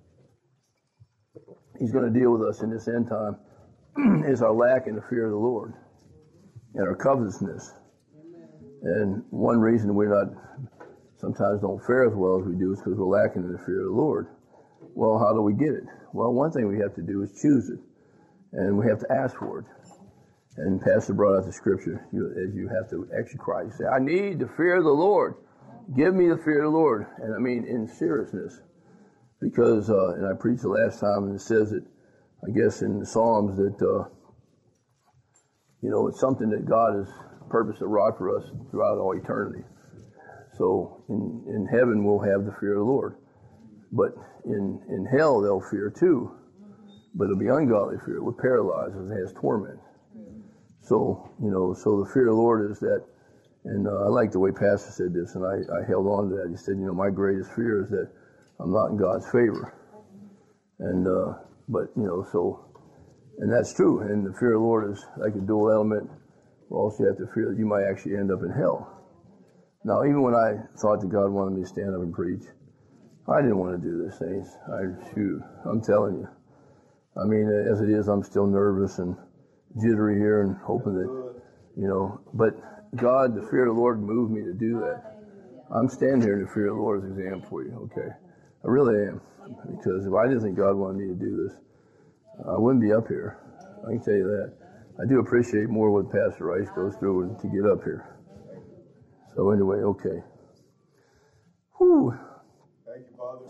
He's going to deal with us in this end time, is our lack in the fear of the Lord, and our covetousness. And one reason we're not, sometimes don't fare as well as we do is because we're lacking in the fear of the Lord. Well, how do we get it? Well, one thing we have to do is choose it, and we have to ask for it. And Pastor brought out the scripture, you, as you have to actually cry. You say, I need the fear of the Lord. Give me the fear of the Lord. And I mean in seriousness. Because, uh, and I preached the last time, and it says it, I guess in the Psalms, that, uh, you know, it's something that God has purposed to wrought for us throughout all eternity. So in, in heaven, we'll have the fear of the Lord. But in, in hell, they'll fear too. But it'll be ungodly fear. It will paralyze us. It has torment. So, you know, so the fear of the Lord is that, and uh, I like the way Pastor said this, and I, I held on to that. He said, you know, my greatest fear is that I'm not in God's favor. And, uh, but, you know, so, and that's true. And the fear of the Lord is like a dual element. But also you have to fear that you might actually end up in hell. Now, even when I thought that God wanted me to stand up and preach, I didn't want to do this, saints. I, shoot, I'm telling you. I mean, as it is, I'm still nervous and jittery here and hoping that, you know, but God, the fear of the Lord moved me to do that. I'm standing here in the fear of the Lord as an example for you, okay? I really am. Because if I didn't think God wanted me to do this, I wouldn't be up here. I can tell you that. I do appreciate more what Pastor Rice goes through to get up here. So anyway, okay. Whew.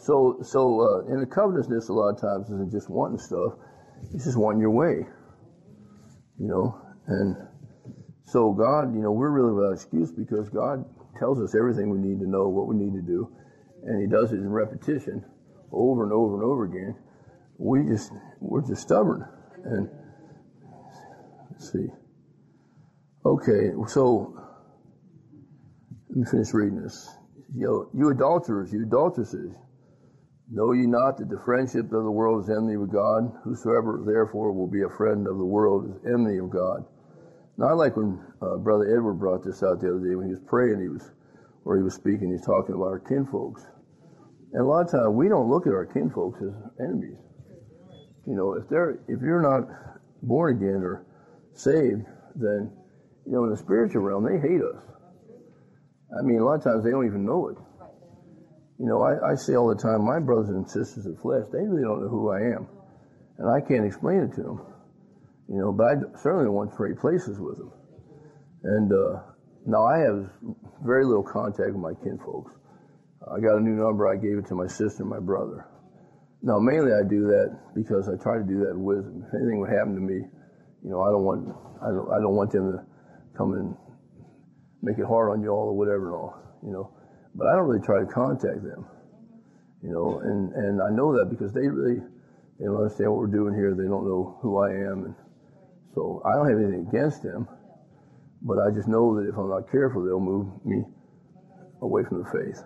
So, so uh, and the covetousness a lot of times isn't just wanting stuff; it's just wanting your way, you know. And so God, you know, we're really without excuse because God tells us everything we need to know, what we need to do, and He does it in repetition, over and over and over again. We just we're just stubborn. And let's see. Okay, so let me finish reading this. You know, you adulterers, you adulteresses, know ye not that the friendship of the world is enmity with God? Whosoever therefore will be a friend of the world is enmity of God. Now I like when uh, Brother Edward brought this out the other day when he was praying, he was, or he was speaking, he was talking about our kinfolks. And a lot of times we don't look at our kinfolks as enemies. You know, if they're, if you're not born again or saved, then, you know, in the spiritual realm, they hate us. I mean, a lot of times they don't even know it. You know, I, I say all the time, my brothers and sisters of flesh, they really don't know who I am. And I can't explain it to them. You know, but I certainly don't want to trade places with them. And uh, now I have very little contact with my kinfolks. I got a new number, I gave it to my sister and my brother. Now, mainly I do that because I try to do that in wisdom. If anything would happen to me, you know, I don't want, I don't, I don't want them to come and make it hard on you all or whatever and all, you know. But I don't really try to contact them, you know, and, and I know that because they really, they don't understand what we're doing here. They don't know who I am. And so I don't have anything against them, but I just know that if I'm not careful, they'll move me away from the faith.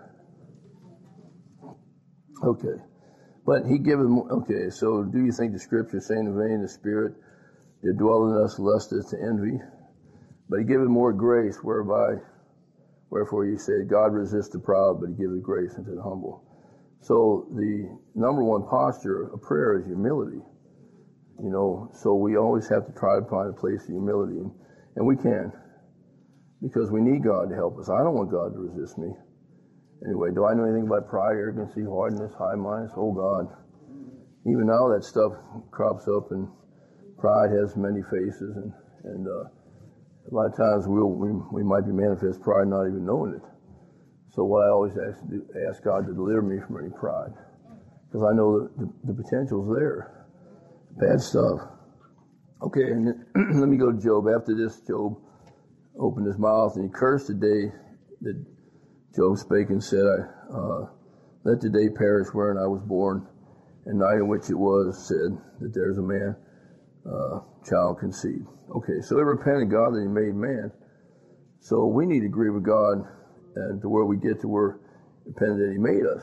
Okay. But he giveth more, okay, so do you think the scripture saying in vain the Spirit did dwell in us lusteth to envy? But he giveth more grace, whereby, wherefore you say, God resists the proud, but he giveth grace unto the humble. So the number one posture of prayer is humility. You know, so we always have to try to find a place of humility, and, and we can, because we need God to help us. I don't want God to resist me. Anyway, do I know anything about pride, arrogancy, hardness, high mindedness? Oh God. Even now that stuff crops up, and pride has many faces, and, and uh, a lot of times we'll, we we might be manifest pride not even knowing it. So what I always ask, to do, ask God to deliver me from any pride, because I know that the, the potential's there. Bad stuff. Okay, and then, let me go to Job. After this, Job opened his mouth and he cursed the day that Job spake and said, I, uh, let the day perish wherein I was born, and night in which it was said that there's a man, uh, child conceived. Okay, so he repented God that he made man. So we need to agree with God and to where we get to where repented that he made us,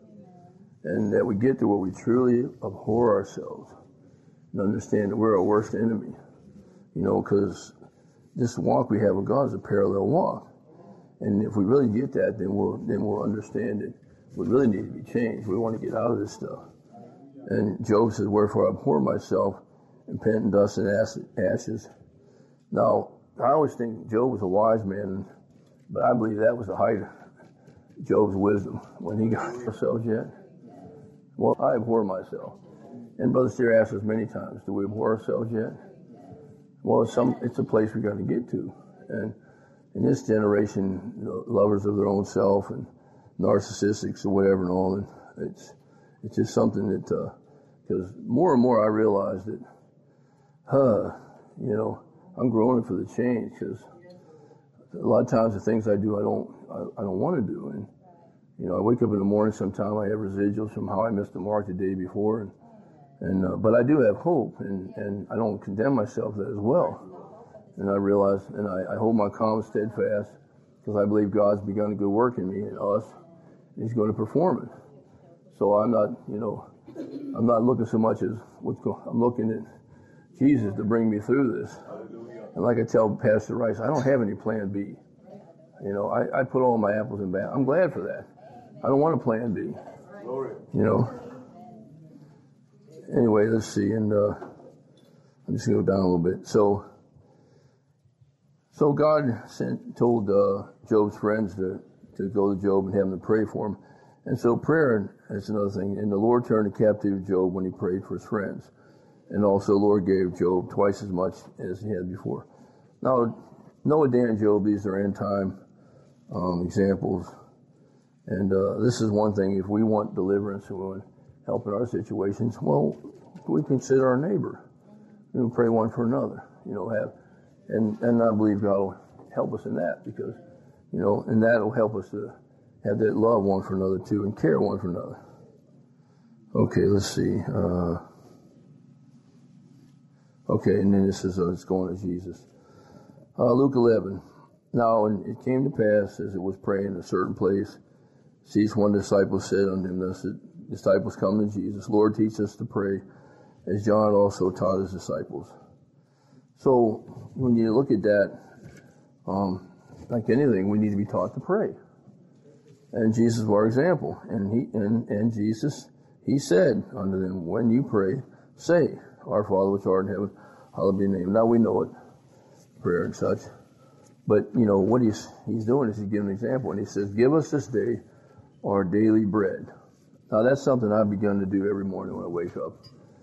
and that we get to where we truly abhor ourselves and understand that we're our worst enemy. You know, because this walk we have with God is a parallel walk. And if we really get that, then we'll then we'll understand that we really need to be changed. We want to get out of this stuff. And Job says, wherefore I abhor myself, and pant in dust and ashes. Now, I always think Job was a wise man, but I believe that was the height of Job's wisdom when he got ourselves yet. Well, I abhor myself. And Brother Steer asked us many times, do we abhor ourselves yet? Well, it's, some, it's a place we got to get to. And in this generation, you know, lovers of their own self and narcissistics or whatever and all, and it's it's just something that, because uh, more and more I realize that, huh, you know, I'm growing for the change, because a lot of times the things I do I don't I, I don't want to do, and you know I wake up in the morning sometime I have residuals from how I missed the mark the day before, and and uh, but I do have hope, and and I don't condemn myself that as well. And I realize, and I, I hold my calm steadfast, because I believe God's begun a good work in me and us, and He's going to perform it. So I'm not, you know, I'm not looking so much as what's going. I'm looking at Jesus to bring me through this. And like I tell Pastor Rice, I don't have any plan B. You know, I, I put all my apples in bag. I'm glad for that. I don't want a plan B. You know. Anyway, let's see, and uh, I'm just going to go down a little bit. So. So God sent, told uh, Job's friends to, to go to Job and have him to pray for him. And so prayer, that's another thing. And the Lord turned the captivity of Job when he prayed for his friends. And also the Lord gave Job twice as much as he had before. Now, Noah, Dan, and Job, these are end time um, examples. And uh, this is one thing, if we want deliverance and we want help in our situations, well, we consider our neighbor. We pray one for another, you know, have, and, and I believe God will help us in that because, you know, and that will help us to have that love one for another too and care one for another. Okay, let's see. Uh, okay, and then this is, uh, it's going to Jesus. Uh, Luke eleven. Now, and it came to pass as it was praying in a certain place, ceased one disciple said unto him, thus the disciples come to Jesus, Lord, teach us to pray, as John also taught his disciples. So, when you look at that, um, like anything, we need to be taught to pray. And Jesus was our example. And he and, and Jesus, he said unto them, when you pray, say, Our Father which art in heaven, hallowed be your name. Now we know it, prayer and such. But, you know, what he's, he's doing is he's giving an example. And he says, give us this day our daily bread. Now that's something I've begun to do every morning when I wake up.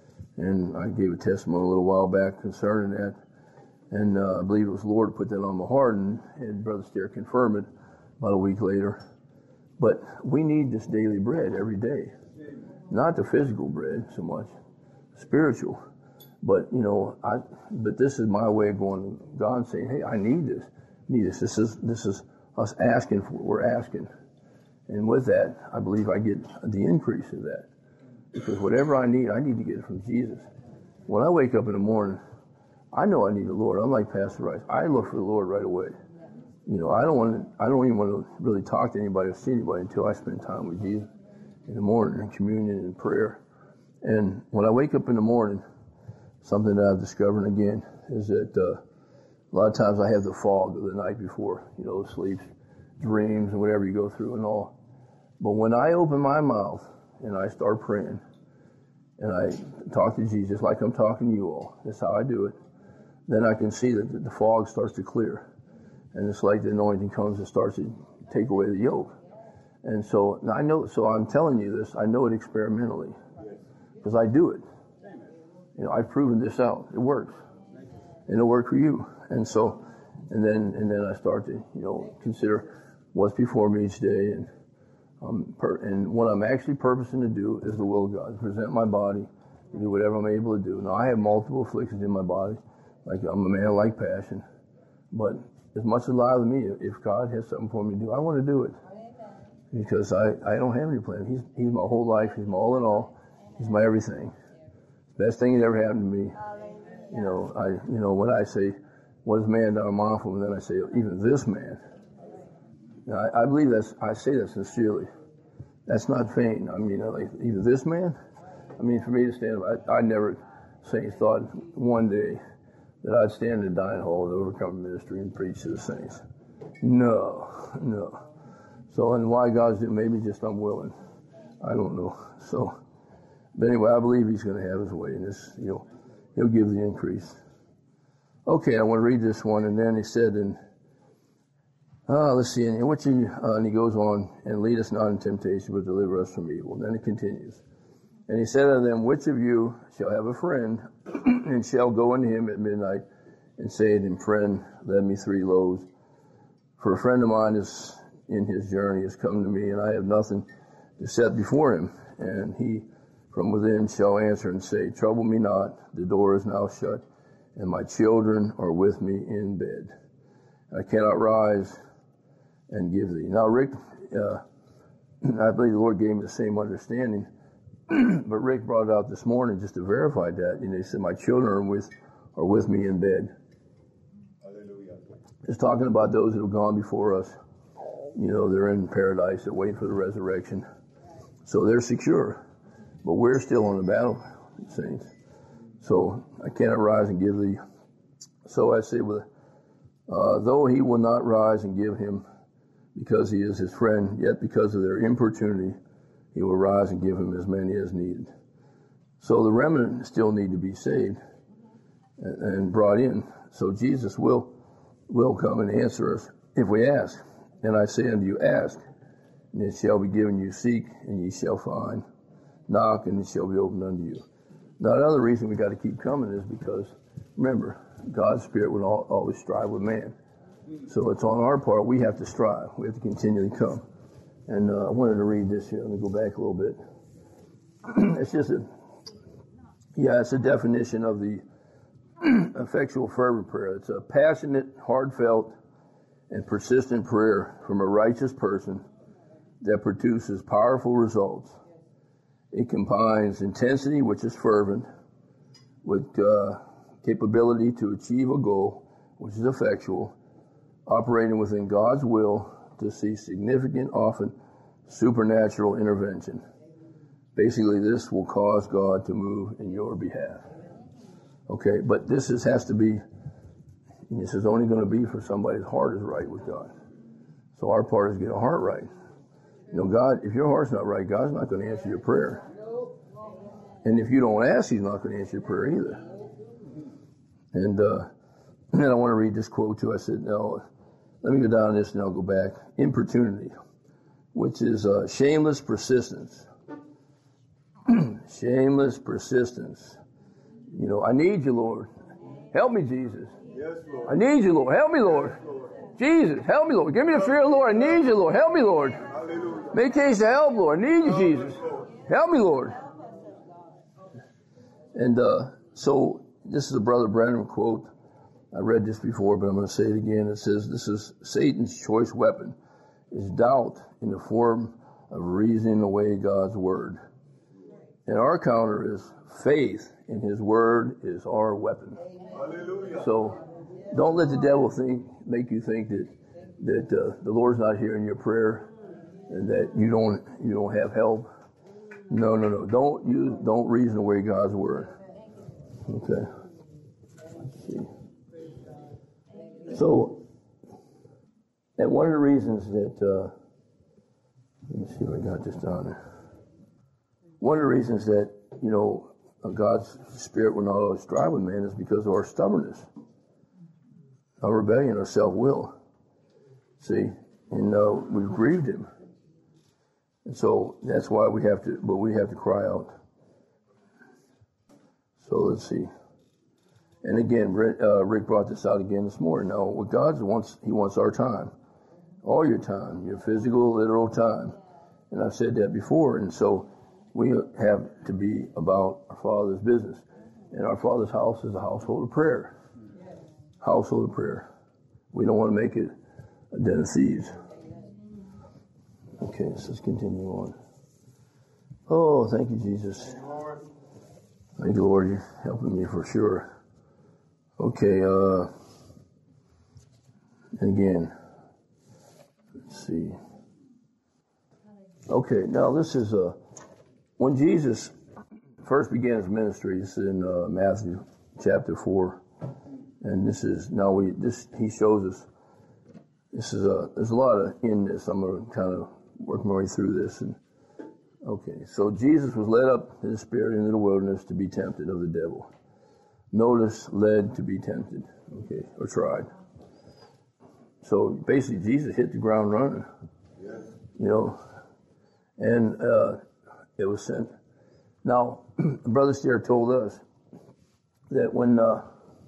And I gave a testimony a little while back concerning that. And uh, I believe it was the Lord who put that on my heart, and, and Brother Stair confirmed it about a week later. But we need this daily bread every day. Not the physical bread so much, spiritual. But, you know, I, but this is my way of going to God and saying, hey, I need this. Need this. This is, this is us asking for what we're asking. And with that, I believe I get the increase of that. Because whatever I need, I need to get it from Jesus. When I wake up in the morning, I know I need the Lord. I'm like Pastor Rice. I look for the Lord right away. You know, I don't want to, I don't even want to really talk to anybody or see anybody until I spend time with Jesus in the morning in communion and prayer. And when I wake up in the morning, something that I've discovered again is that uh, a lot of times I have the fog of the night before, you know, sleep, dreams, and whatever you go through and all. But when I open my mouth and I start praying and I talk to Jesus like I'm talking to you all, that's how I do it, then I can see that the fog starts to clear. And it's like the anointing comes and starts to take away the yoke. And so I know, so I'm telling you this, I know it experimentally because I do it. You know, I've proven this out. It works. And it'll work for you. And so, and then, and then I start to, you know, consider what's before me each day. And, um, per, and what I'm actually purposing to do is the will of God. Present my body, to do whatever I'm able to do. Now, I have multiple afflictions in my body. Like, I'm a man like passion. But as much alive with me, if God has something for me to do, I want to do it. Because I, I don't have any plan. He's, he's my whole life. He's my all in all. He's my everything. Best thing that ever happened to me. You know, I, you know, when I say, what is man that I'm mindful of, and then I say, even this man. Now, I, I believe that's, I say that sincerely. That's not vain. I mean, like, even this man, I mean, for me to stand up, I, I never say, thought one day that I'd stand in the dining hall of the Overcomer Ministry and preach to the saints. No, no. So, and why God's doing, maybe just I'm willing. I don't know. So, but anyway, I believe he's going to have his way in this, you know, he'll give the increase. Okay, I want to read this one. And then he said, and uh, let's see, and, which he, uh, and he goes on, and lead us not in temptation, but deliver us from evil. And then it continues. And he said unto them, which of you shall have a friend, and shall go unto him at midnight, and say to him, friend, lend me three loaves. For a friend of mine is in his journey, has come to me, and I have nothing to set before him. And he from within shall answer and say, trouble me not, the door is now shut, and my children are with me in bed. I cannot rise and give thee. Now, Rick, uh, I believe the Lord gave me the same understanding, but Rick brought it out this morning just to verify that. You know, he said, my children are with, are with me in bed. Hallelujah. Just talking about those that have gone before us. You know, they're in paradise, they're waiting for the resurrection. So they're secure. But we're still on the battle, saints. So I cannot rise and give thee. So I say, with, uh, though he will not rise and give him because he is his friend, yet because of their importunity, he will rise and give him as many as needed. So the remnant still need to be saved and, and brought in. So Jesus will, will come and answer us if we ask. And I say unto you, ask, and it shall be given you. Seek, and ye shall find. Knock, and it shall be opened unto you. Now, another reason we got to keep coming is because, remember, God's Spirit will always strive with man. So it's on our part. We have to strive. We have to continually come. And uh, I wanted to read this here. Let me go back a little bit. It's just a, yeah, it's a definition of the effectual fervent prayer. It's a passionate, heartfelt, and persistent prayer from a righteous person that produces powerful results. It combines intensity, which is fervent, with uh, capability to achieve a goal, which is effectual, operating within God's will to see significant, often supernatural intervention. Basically, this will cause God to move in your behalf. Okay, but this is, has to be, this is only going to be for somebody's heart is right with God. So our part is get our heart right. You know, God, if your heart's not right, God's not going to answer your prayer. And if you don't ask, He's not going to answer your prayer either. And, uh, and then I want to read this quote too. I said, no, let me go down this and I'll go back. Importunity, which is uh, shameless persistence. Shameless persistence. You know, I need you, Lord. Help me, Jesus. Yes, Lord. I need you, Lord. Help me, Lord. Yes, Lord. Jesus, help me, Lord. Give me the fear of the Lord. I need you, Lord. Help me, Lord. Hallelujah. Make case to help, Lord. I need you, Jesus. Help me, Lord. And uh, so this is a Brother Branham quote. I read this before, but I'm going to say it again. It says, this is Satan's choice weapon, is doubt in the form of reasoning away God's word. And our counter is faith in His word is our weapon. Hallelujah. So don't let the devil think, make you think that that uh, the Lord's not hearing your prayer and that you don't you don't have help. No, no, no. Don't use don't reason away God's word. Okay. Let's see. So, and one of the reasons that uh, let me see if I got this down there. One of the reasons that, you know, God's Spirit will not always strive with man is because of our stubbornness, our rebellion, our self-will. See? And uh, we've grieved Him. And so that's why we have to, but we have to cry out. So let's see. And again, uh, Rick brought this out again this morning. Now, what God wants, He wants our time. All your time, your physical, literal time. And I've said that before. And so we have to be about our Father's business. And our Father's house is a household of prayer. Household of prayer. We don't want to make it a den of thieves. Okay, let's just continue on. Oh, thank you, Jesus. Thank you, Lord. You're helping me for sure. Okay, uh, and again, let's see. Okay, now this is a, uh, when Jesus first began His ministry, this is in uh, Matthew chapter four, and this is, now we, this, He shows us, this is a, there's a lot of in this. I'm going to kind of work my way through this. And okay, so Jesus was led up in the Spirit into the wilderness to be tempted of the devil. Notice, led to be tempted, okay, or tried. So basically, Jesus hit the ground running, Yes. you know, and uh, it was sent. Now, Brother Steer told us that when uh,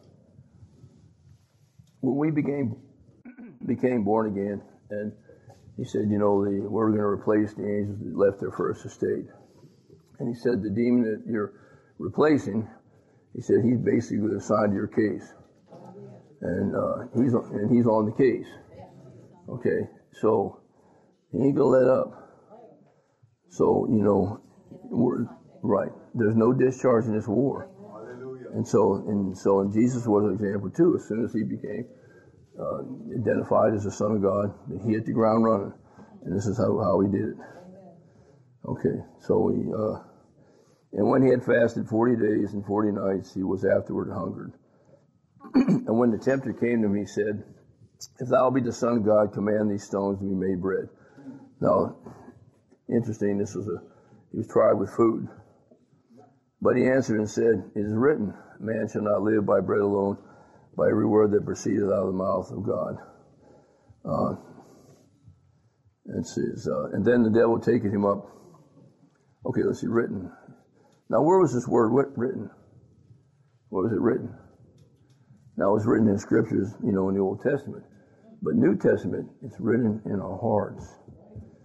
when we became became born again, and he said, you know, the, we're going to replace the angels that left their first estate. And he said, the demon that you're replacing, he said, he's basically assigned to your case. And uh, he's and he's on the case. Okay, so he ain't going to let up. So, you know, we're, right, there's no discharge in this war. Hallelujah. And so, and so, and Jesus was an example too. As soon as he became uh, identified as the Son of God, he hit the ground running, and this is how, how he did it. Okay, so he, uh, and when he had fasted forty days and forty nights, he was afterward hungered. And when the tempter came to him, he said, "If thou be the Son of God, command these stones to be made bread." Now, interesting. This was a he was tried with food. But he answered and said, "It is written, man shall not live by bread alone, by every word that proceedeth out of the mouth of God." Uh, it says, uh, and then the devil taketh him up. Okay, let's see, written. Now, where was this word written? Where was it written? Now, it was written in scriptures, you know, in the Old Testament. But New Testament, it's written in our hearts.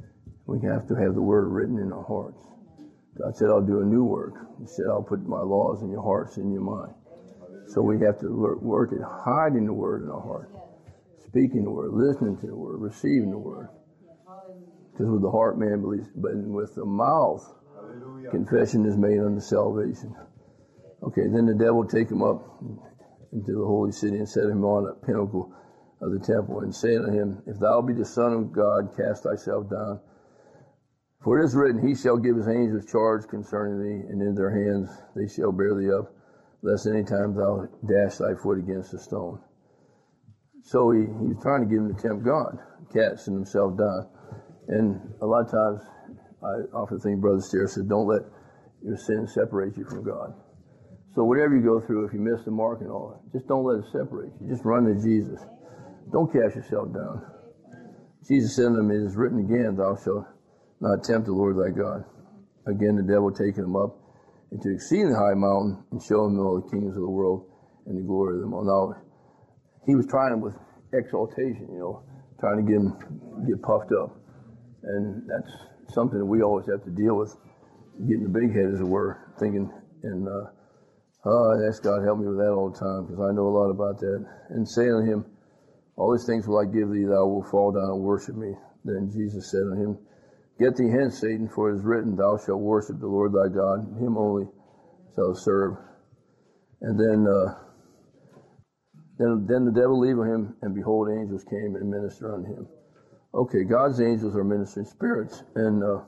We have to have the word written in our hearts. God said, I'll do a new work. He said, I'll put my laws in your hearts and your mind. So we have to work at hiding the word in our heart, speaking the word, listening to the word, receiving the word. Because with the heart man believes, but with the mouth, Hallelujah. Confession is made unto salvation. Okay, then the devil take him up into the holy city and set him on a pinnacle of the temple and say unto him, if thou be the Son of God, cast thyself down. For it is written, he shall give his angels charge concerning thee, and in their hands they shall bear thee up, lest any time thou dash thy foot against a stone. So he, he was trying to get him to tempt God, casting himself down. And a lot of times, I often think Brother Steer said, don't let your sin separate you from God. So whatever you go through, if you miss the mark and all, just don't let it separate you. Just run to Jesus. Don't cast yourself down. Jesus said unto him, it is written again, thou shalt not tempt the Lord thy God. Again, the devil taking him up into exceeding high mountain and showing him all the kingdoms of the world and the glory of them all. Now, he was trying him with exaltation, you know, trying to get him get puffed up. And that's something that we always have to deal with, getting the big head, as it were, thinking, and uh, oh, I ask God help me with that all the time, because I know a lot about that. And saying to him, all these things will I give thee, thou wilt fall down and worship me. Then Jesus said unto him, get thee hence, Satan, for it is written, thou shalt worship the Lord thy God, and him only shalt serve. And then, uh, then, then the devil leaving him, and behold, angels came and ministered unto him. Okay, God's angels are ministering spirits, and uh,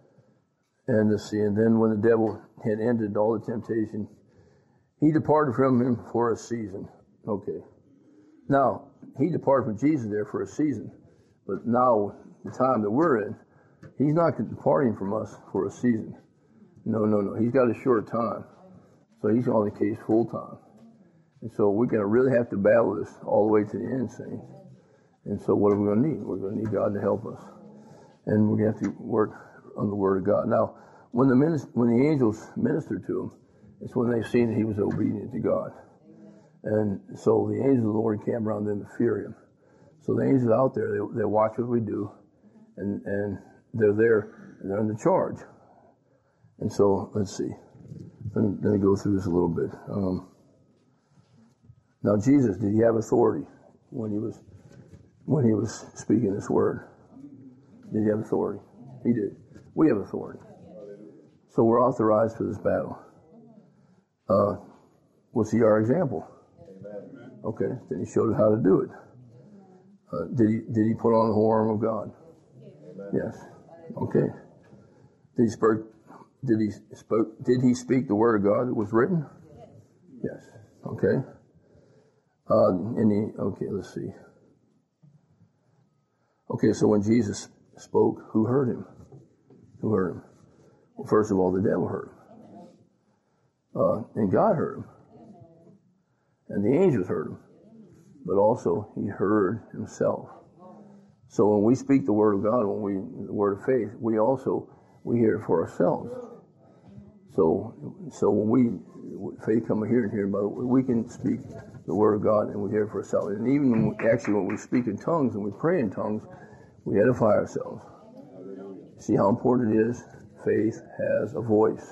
and let's see. And then when the devil had ended all the temptation, he departed from him for a season. Okay, now he departed from Jesus there for a season, but now the time that we're in, he's not departing from us for a season. No, no, no. He's got a short time. So he's on the case full time. And so we're going to really have to battle this all the way to the end, saints. And so what are we going to need? We're going to need God to help us. And we're going to have to work on the Word of God. Now, when the minister, when the angels ministered to him, it's when they've seen that he was obedient to God. And so the angels of the Lord came around them to fear him. So the angels out there, they, they watch what we do, and, and they're there, and they're in the charge. And so, let's see. Let me, let me go through this a little bit. Um, now, Jesus, did he have authority when he was when he was speaking this word? Did he have authority? He did. We have authority. So we're authorized for this battle. Uh, was he our example? Okay. Then he showed us how to do it. Uh, did he did he put on the whole armor of God? Yes. Okay. Did he speak? Did he spoke? Did he speak the word of God that was written? Yes. Okay. Uh, and he. Okay. Let's see. Okay. So when Jesus spoke, who heard him? Who heard him? Well, first of all, the devil heard him, uh, and God heard him, and the angels heard him, but also he heard himself. So when we speak the word of God, when we the word of faith, we also we hear it for ourselves. So so when we faith come here and here, but we can speak the word of God and we hear it for ourselves. And even when we, actually when we speak in tongues and we pray in tongues, we edify ourselves. See how important it is? Faith has a voice.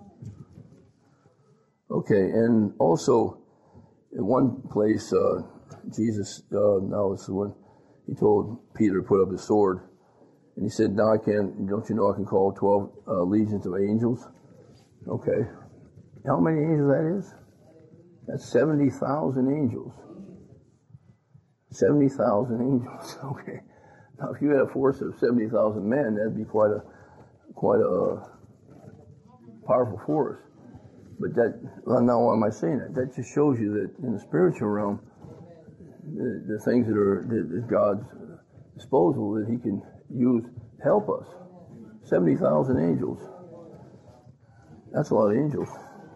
Okay, and also in one place, uh, Jesus, uh, now this is when he told Peter to put up his sword, and he said, "Now I can. Don't you know I can call twelve uh, legions of angels?" Okay, how many angels that is? That's seventy thousand angels. Seventy thousand angels. Okay, now if you had a force of seventy thousand men, that'd be quite a quite a uh, powerful force. But that, well, now why am I saying that? That just shows you that in the spiritual realm, the, the things that are at God's disposal that He can use to help us. seventy thousand angels. That's a lot of angels.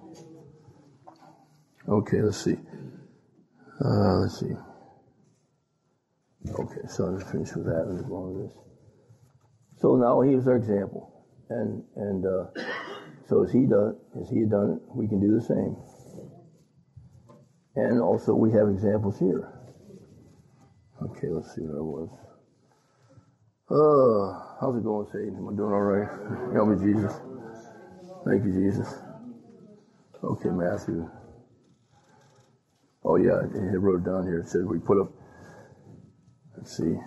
Okay, let's see. Uh, let's see. Okay, so I'm just finished with that and move on with this. So now he was our example. And and uh, so as he done, as he had done it, we can do the same. And also we have examples here. Okay, let's see what I was. Uh, how's it going, Satan? Am I doing all right? Help me, Jesus. Thank you, Jesus. Okay, Matthew. Oh, yeah, I wrote it down here. It said we put up, let's see.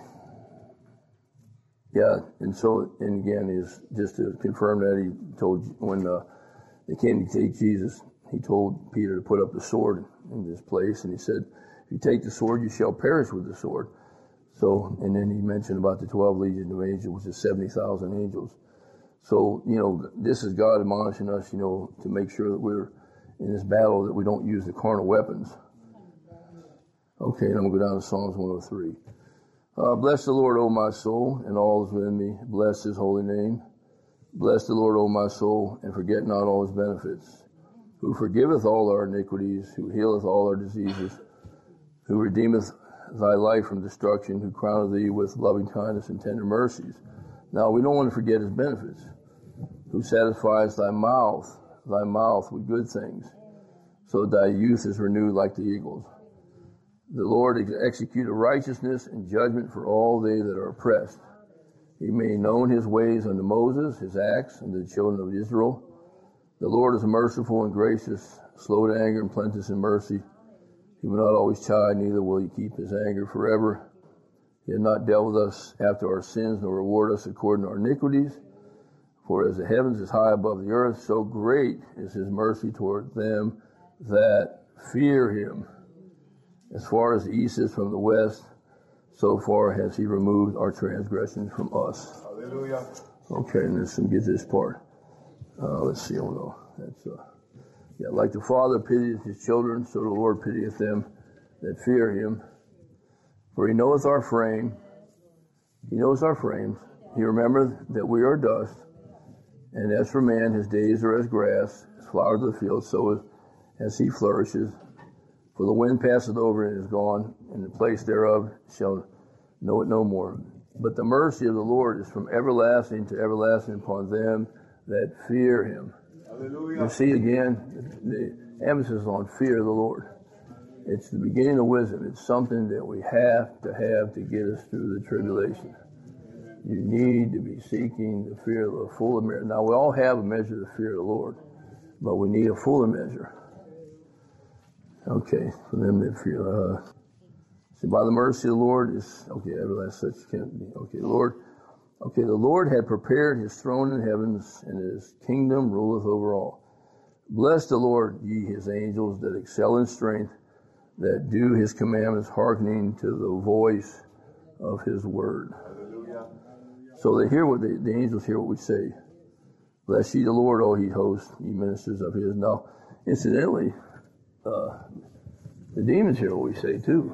Yeah, and so, and again, is just to confirm that, he told, when uh, they came to take Jesus, he told Peter to put up the sword in this place, and he said, if you take the sword, you shall perish with the sword. So, and then he mentioned about the twelve legions of angels, which is seventy thousand angels. So, you know, this is God admonishing us, you know, to make sure that we're in this battle, that we don't use the carnal weapons. Okay, and I'm going to go down to Psalms one oh three. Uh, bless the Lord, O my soul, and all is within me. Bless his holy name. Bless the Lord, O my soul, and forget not all his benefits, who forgiveth all our iniquities, who healeth all our diseases, who redeemeth thy life from destruction, who crowneth thee with loving kindness and tender mercies. Now, we don't want to forget his benefits, who satisfies thy mouth, thy mouth with good things, so that thy youth is renewed like the eagles. The Lord executed righteousness and judgment for all they that are oppressed. He made known his ways unto Moses, his acts unto the children of Israel. The Lord is merciful and gracious, slow to anger and plenteous in mercy. He will not always chide, neither will he keep his anger forever. He has not dealt with us after our sins, nor reward us according to our iniquities. For as the heavens is high above the earth, so great is his mercy toward them that fear him. As far as the east is from the west, so far has he removed our transgressions from us. Hallelujah. Okay, and let's get this part. Uh, let's see, oh no, that's uh, yeah. Like the Father pitieth his children, so the Lord pitieth them that fear him. For he knoweth our frame. He knows our frames. He remembereth that we are dust. And as for man, his days are as grass, as flowers of the field, so as he flourishes. For the wind passeth over and is gone, and the place thereof shall know it no more. But the mercy of the Lord is from everlasting to everlasting upon them that fear him. Hallelujah. You see again, the emphasis on fear of the Lord. It's the beginning of wisdom. It's something that we have to have to get us through the tribulation. You need to be seeking the fear of the fuller measure. Now, we all have a measure of the fear of the Lord, but we need a fuller measure. Okay, for them that fear. Uh, see, by the mercy of the Lord is, okay, everlasting such can't be. Okay, Lord. Okay, the Lord had prepared his throne in heavens, and his kingdom ruleth over all. Bless the Lord, ye his angels that excel in strength, that do his commandments, hearkening to the voice of his word. Hallelujah. So they hear what they, the angels hear what we say. Bless ye the Lord, O ye hosts, ye ministers of his. Now, incidentally, uh, the demons hear what we say too.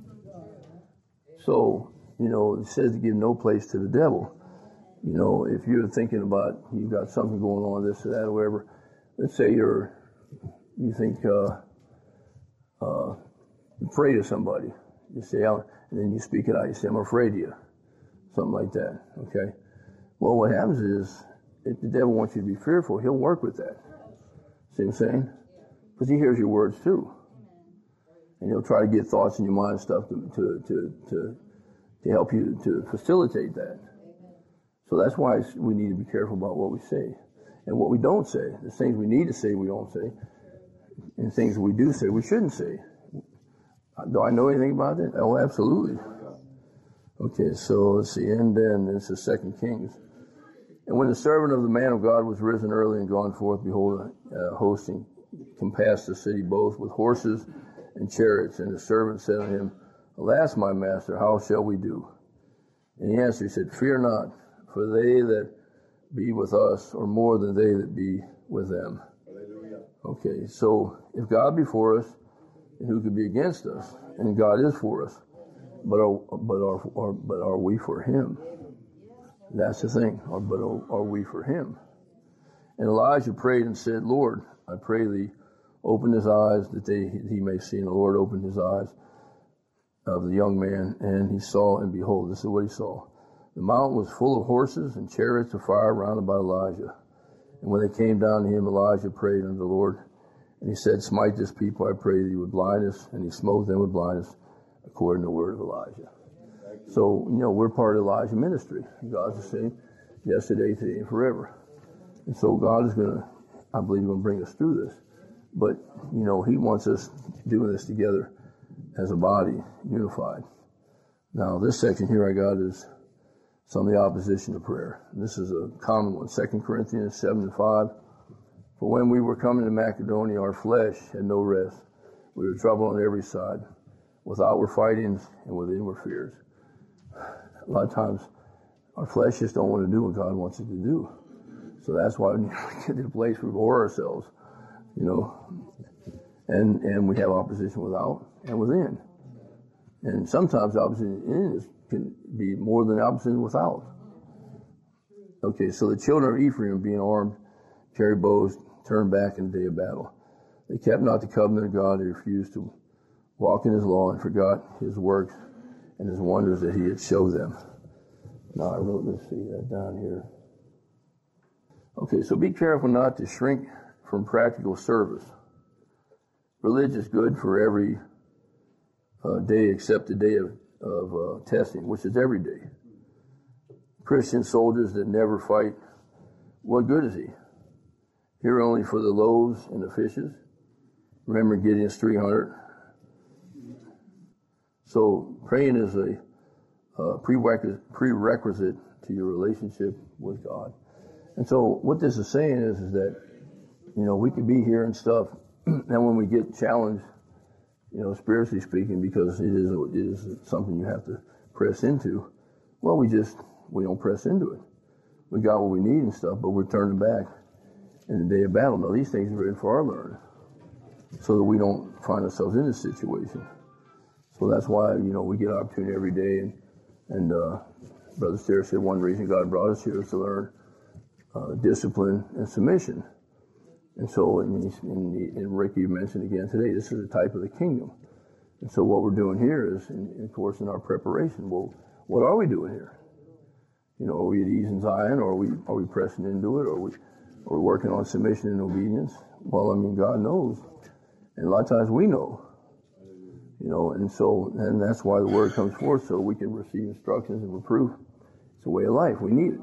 So, you know, it says to give no place to the devil. You know, if you're thinking about, you've got something going on, this or that or whatever, let's say you're, you think, uh, uh, afraid of somebody. You say, and then you speak it out, you say, I'm afraid of you. Something like that, okay? Well, what happens is, if the devil wants you to be fearful, he'll work with that. See what I'm saying? Because he hears your words too. And he'll try to get thoughts in your mind and stuff to, to, to, to, to help you to facilitate that. So that's why we need to be careful about what we say. And what we don't say. There's things we need to say we don't say. And things we do say we shouldn't say. Do I know anything about it? Oh, absolutely. Okay, so let's see. And then this is Second Kings. And when the servant of the man of God was risen early and gone forth, behold, a hosting compassed the city both with horses and chariots. And the servant said unto him, Alas, my master, how shall we do? And he answered, he said, Fear not, for they that be with us are more than they that be with them. Hallelujah. Okay, so if God be for us, then who could be against us? And God is for us. But are, but are, are, but are we for him? That's the thing. Or, but are, are we for him? And Elijah prayed and said, Lord, I pray thee, open his eyes that they, he may see. And the Lord opened his eyes of the young man, and he saw, and behold, this is what he saw. The mountain was full of horses and chariots of fire round about Elijah. And when they came down to him, Elijah prayed unto the Lord. And he said, Smite this people, I pray thee, with blindness. And he smote them with blindness, according to the word of Elijah. So, you know, we're part of Elijah ministry. God's the same yesterday, today, and forever. And so God is going to, I believe, going to bring us through this. But, you know, he wants us doing this together as a body, unified. Now, this section here I got is some of the opposition to prayer. And this is a common one, Second Corinthians seven and five. For when we were coming to Macedonia, our flesh had no rest. We were troubled on every side. Without were fightings, and within were fears. A lot of times, our flesh just don't want to do what God wants it to do. So that's why we get to the place where we bore ourselves, you know, and and we have opposition without and within. And sometimes the opposition in is, can be more than the opposition without. Okay, so the children of Ephraim, being armed, carried bows, turned back in the day of battle. They kept not the covenant of God. They refused to walk in his law and forgot his works and his wonders that he had showed them. Now I wrote, let's see that down here. Okay, so be careful not to shrink from practical service. Religion is good for every uh, day except the day of, of uh, testing, which is every day. Christian soldiers that never fight, what good is he? Here only for the loaves and the fishes. Remember Gideon's three hundred. So praying is a uh, prerequisite, prerequisite to your relationship with God. And so what this is saying is, is that, you know, we could be here and stuff, and when we get challenged, you know, spiritually speaking, because it is, it is something you have to press into, well, we just, we don't press into it. We got what we need and stuff, but we're turning back in the day of battle. Now, these things are written for our learning, so that we don't find ourselves in this situation. So that's why, you know, we get opportunity every day. And, and uh, Brother Stair said one reason God brought us here is to learn uh, discipline and submission. And so, in, in, in Rick, you mentioned again today, this is a type of the kingdom. And so what we're doing here is, in, of course, in our preparation, well, what are we doing here? You know, are we at ease in Zion, or are we, are we pressing into it, or are we, are we working on submission and obedience? Well, I mean, God knows. And a lot of times we know. You know, and so, and that's why the word comes forth, so we can receive instructions and reproof. It's a way of life. We need it.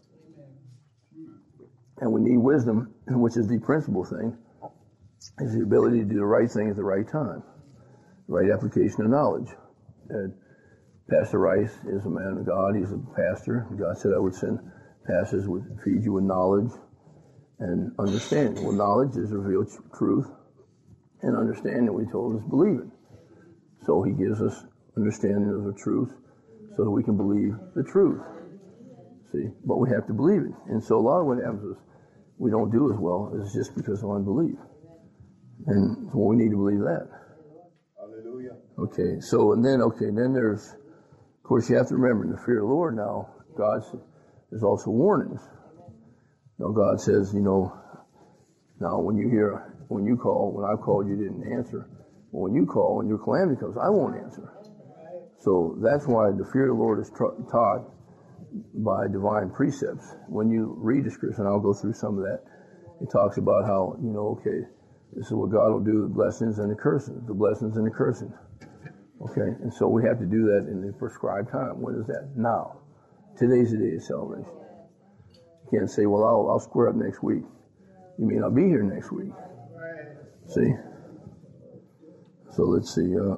And we need wisdom, which is the principal thing, is the ability to do the right thing at the right time, the right application of knowledge. And Pastor Rice is a man of God. He's a pastor. God said I would send pastors would feed you with knowledge and understanding. Well, knowledge is revealed truth, and understanding, we told, is believing. So he gives us understanding of the truth so that we can believe the truth. See, but we have to believe it. And so a lot of what happens is we don't do as well is just because of unbelief. And so we need to believe that. Hallelujah. Okay, so and then, okay, then there's, of course, you have to remember in the fear of the Lord now, God, there's also warnings. Now God says, you know, now when you hear, when you call, when I called you didn't answer. Well, when you call, when your calamity comes, I won't answer. So that's why the fear of the Lord is tra- taught by divine precepts. When you read the scripture, and I'll go through some of that, it talks about how, you know, okay, this is what God will do, the blessings and the cursing, the blessings and the cursing. Okay, and so we have to do that in the prescribed time. When is that? Now. Today's the day of salvation. You can't say, well, I'll, I'll square up next week. You may not be here next week. See? So let's see. Uh,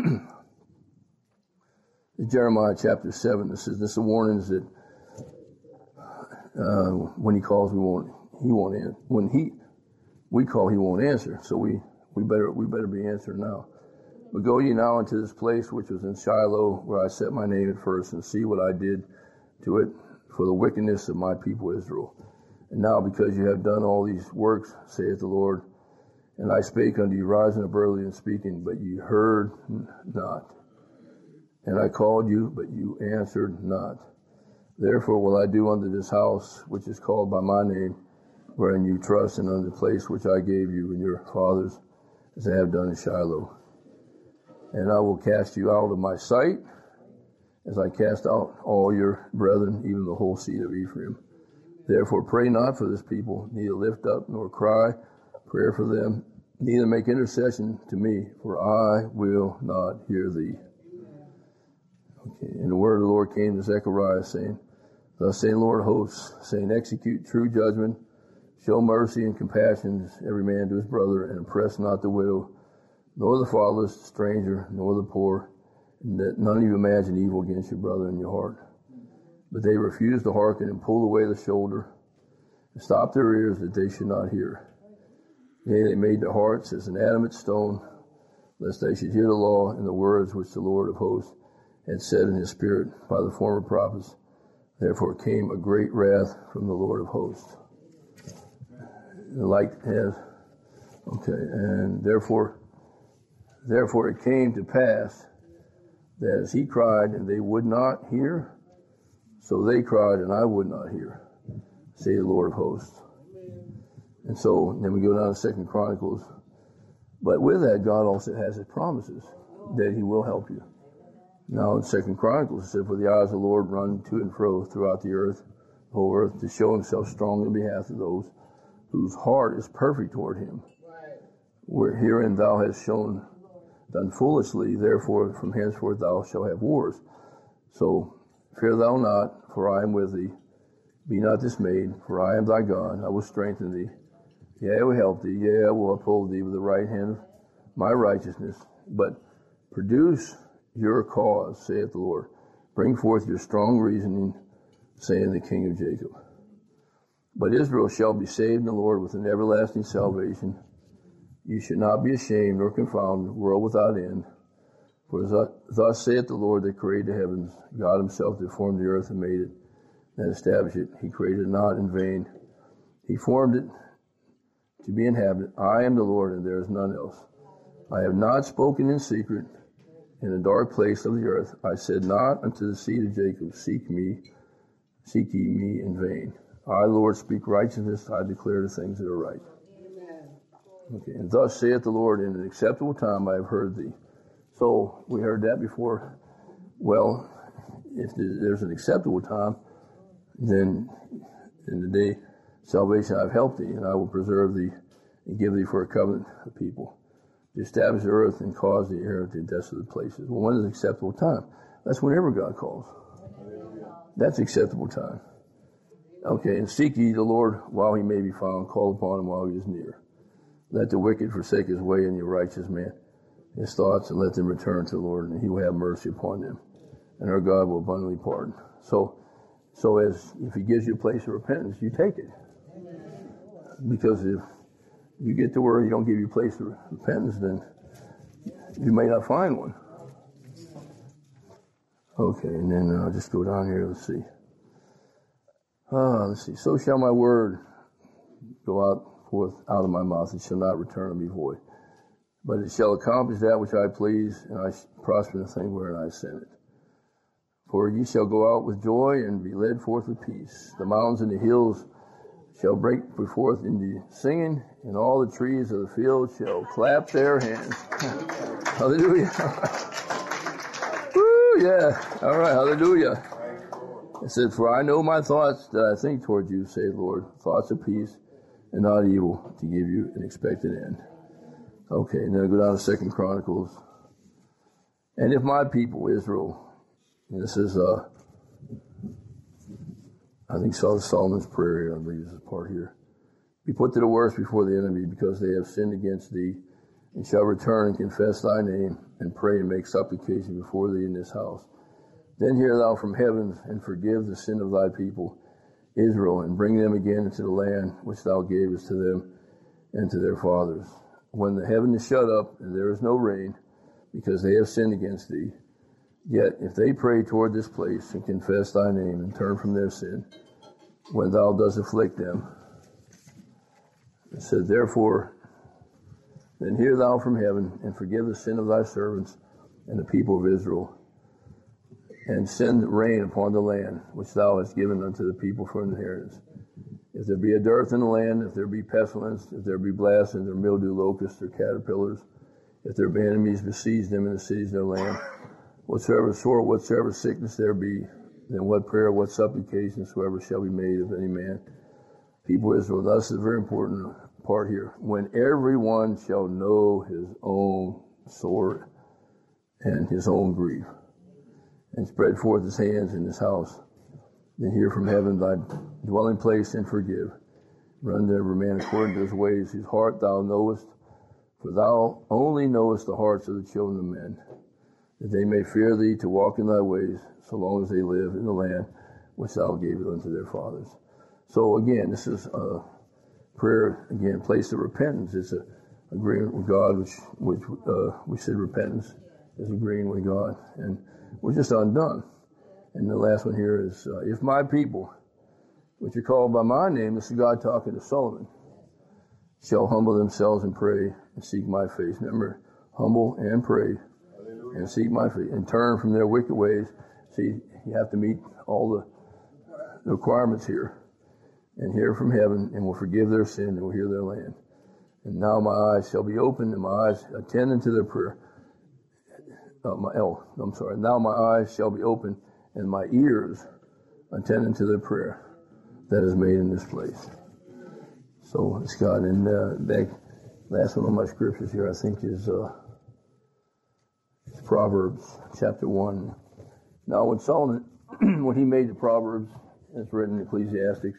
Jeremiah chapter seven. This is this is warnings that uh, when he calls, we won't. He won't answer. When he we call, he won't answer. So we we better we better be answering now. But go ye now into this place which was in Shiloh, where I set my name at first, and see what I did to it for the wickedness of my people Israel. And now, because you have done all these works, saith the Lord, and I spake unto you, rising up early and speaking, but ye heard not. And I called you, but you answered not. Therefore will I do unto this house, which is called by my name, wherein you trust, and unto the place which I gave you and your fathers, as I have done in Shiloh. And I will cast you out of my sight, as I cast out all your brethren, even the whole seed of Ephraim. Therefore pray not for this people, neither lift up nor cry prayer for them, neither make intercession to me, for I will not hear thee. Okay, and the word Lord came to Zechariah, saying, Thus saying the Lord of hosts, saying, Execute true judgment, show mercy and compassion every man to his brother, and oppress not the widow, nor the fatherless, the stranger, nor the poor, and that none of you imagine evil against your brother in your heart. But they refused to hearken and pulled away the shoulder, and stopped their ears that they should not hear. Yea, they made their hearts as an adamant stone, lest they should hear the law and the words which the Lord of hosts had said in his spirit by the former prophets. Therefore came a great wrath from the Lord of hosts. The light has, okay, and therefore, therefore it came to pass that as he cried and they would not hear, so they cried and I would not hear, say the Lord of hosts. And so then we go down to Second Chronicles. But with that, God also has his promises that he will help you. Now in Second Chronicles it said, For the eyes of the Lord run to and fro throughout the earth, the whole earth, to show himself strong in behalf of those whose heart is perfect toward him. Where herein thou hast shown done foolishly, therefore from henceforth thou shalt have wars. So fear thou not, for I am with thee. Be not dismayed, for I am thy God. I will strengthen thee. Yea, I will help thee. Yea, I will uphold thee with the right hand of my righteousness. But produce your cause, saith the Lord. Bring forth your strong reasoning, saying the King of Jacob. But Israel shall be saved in the Lord with an everlasting salvation. You should not be ashamed nor confounded, world without end. For thus saith the Lord that created the heavens, God himself that formed the earth and made it, and established it. He created it not in vain. He formed it to be inhabited. I am the Lord, and there is none else. I have not spoken in secret in a dark place of the earth. I said not unto the seed of Jacob, Seek me, seek ye me in vain. I, Lord, speak righteousness. I declare the things that are right. Amen. Okay, and thus saith the Lord, in an acceptable time I have heard thee. So we heard that before. Well, if there's an acceptable time, then in the day salvation I've helped thee, and I will preserve thee and give thee for a covenant of people, to establish the earth and cause the air to desolate places. Well, when is acceptable time? That's whenever God calls. That's acceptable time. Okay, and seek ye the Lord while he may be found, call upon him while he is near. Let the wicked forsake his way, and the righteous man his thoughts, and let them return to the Lord, and he will have mercy upon them, and our God will abundantly pardon. So, so as if he gives you a place of repentance, you take it. Because if you get to where you don't give you a place of repentance, then you may not find one. Okay, and then I'll just go down here. Let's see. Ah, let's see. So shall my word go out forth out of my mouth; it shall not return on me void, but it shall accomplish that which I please, and I prosper in the thing wherein I send it. For ye shall go out with joy and be led forth with peace. The mountains and the hills shall break forth into singing, and all the trees of the field shall clap their hands. Hallelujah. Woo, yeah. All right, hallelujah. It said, For I know my thoughts that I think toward you, say the Lord, thoughts of peace and not evil, to give you an expected end. Okay, and then I go down to Second Chronicles. And if my people, Israel, and this is, uh, I think Solomon's prayer, I believe this is part here, be put to the worst before the enemy, because they have sinned against thee, and shall return and confess thy name, and pray and make supplication before thee in this house. Then hear thou from heaven, and forgive the sin of thy people, Israel, and bring them again into the land which thou gavest to them and to their fathers. When the heaven is shut up, and there is no rain, because they have sinned against thee, yet if they pray toward this place, and confess thy name, and turn from their sin, when thou dost afflict them, it said, Therefore, then hear thou from heaven, and forgive the sin of thy servants and the people of Israel, and send rain upon the land which thou hast given unto the people for an inheritance. If there be a dearth in the land, if there be pestilence, if there be blasts, and there mildew, locusts, or caterpillars, if there be enemies besiege them in the cities of their land, whatsoever sort, whatsoever sickness there be, then what prayer, what supplication soever shall be made of any man, people of Israel. Thus is a very important part here. When everyone shall know his own sort and his own grief, and spread forth his hands in his house. Then hear from heaven thy dwelling place and forgive. Run to every man according to his ways, whose heart thou knowest, for thou only knowest the hearts of the children of men, that they may fear thee to walk in thy ways, so long as they live in the land which thou gavest unto their fathers. So again, this is a prayer, again, place of repentance. It's a agreement with God, which, which uh, we said repentance is agreeing with God. And we're just undone. And the last one here is, uh, if my people, which are called by my name, this is God talking to Solomon, shall humble themselves and pray and seek my face. Remember, humble and pray and seek my face and turn from their wicked ways. See, you have to meet all the requirements here, and hear from heaven, and will forgive their sin, and will heal their land. And now my eyes shall be opened, and my eyes attend unto their prayer. Uh, my, oh, I'm sorry. Now my eyes shall be open, and my ears attend unto their prayer that is made in this place. So it's God. And uh, that last one of my scriptures here, I think, is uh, it's Proverbs chapter one. Now, when Solomon, when he made the Proverbs, it's written in Ecclesiastics,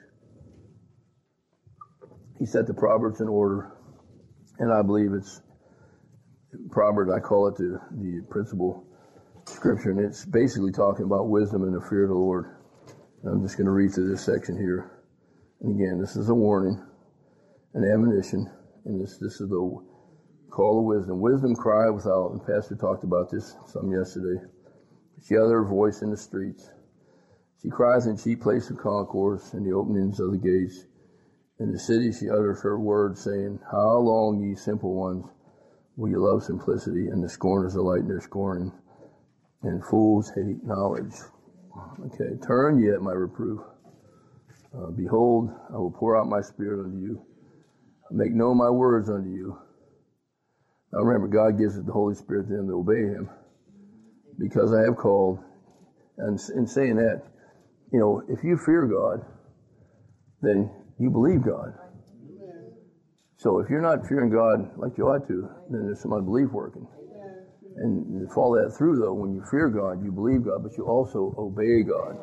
he set the Proverbs in order, and I believe it's Proverbs, I call it the, the principal scripture, and it's basically talking about wisdom and the fear of the Lord. And I'm just going to read through this section here. And again, this is a warning, an admonition, and this, this is the call of wisdom. Wisdom cry without, and Pastor talked about this some yesterday. She utters her voice in the streets. She cries in cheap place of concourse and the openings of the gates. In the city she utters her words, saying, how long, ye simple ones, will you love simplicity, and the scorners delight in their scorning, and fools hate knowledge. Okay, turn ye at my reproof. Uh, behold, I will pour out my spirit unto you. I make known my words unto you. Now remember, God gives the Holy Spirit to them that obey him. Because I have called, and in saying that, you know, if you fear God, then you believe God. So if you're not fearing God like you ought to, then there's some unbelief working. And to follow that through, though, when you fear God, you believe God, but you also obey God.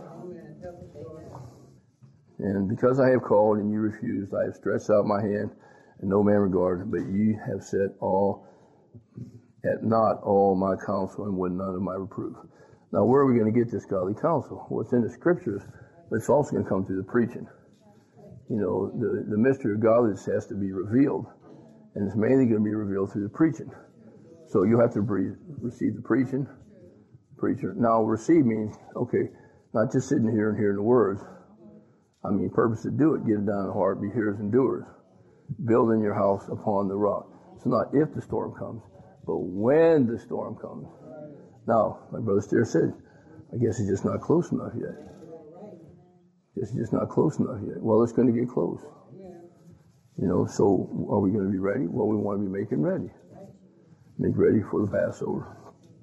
And because I have called and you refused, I have stretched out my hand, and no man regarded, but ye have set all at not all my counsel, and would none of my reproof. Now, where are we going to get this godly counsel? Well, it's in the scriptures, but it's also going to come through the preaching. You know, the, the mystery of godliness has to be revealed, and it's mainly going to be revealed through the preaching. So you have to re- receive the preaching, preacher. Now, receive means, okay, not just sitting here and hearing the words. I mean, purpose to do it, get it down in the heart, be hearers and doers. Building your house upon the rock. It's not if the storm comes, but when the storm comes. Now, like Brother Steer said, I guess it's just not close enough yet. It's just not close enough yet. Well, it's going to get close. You know, so are we going to be ready? Well, we want to be making ready. Make ready for the Passover.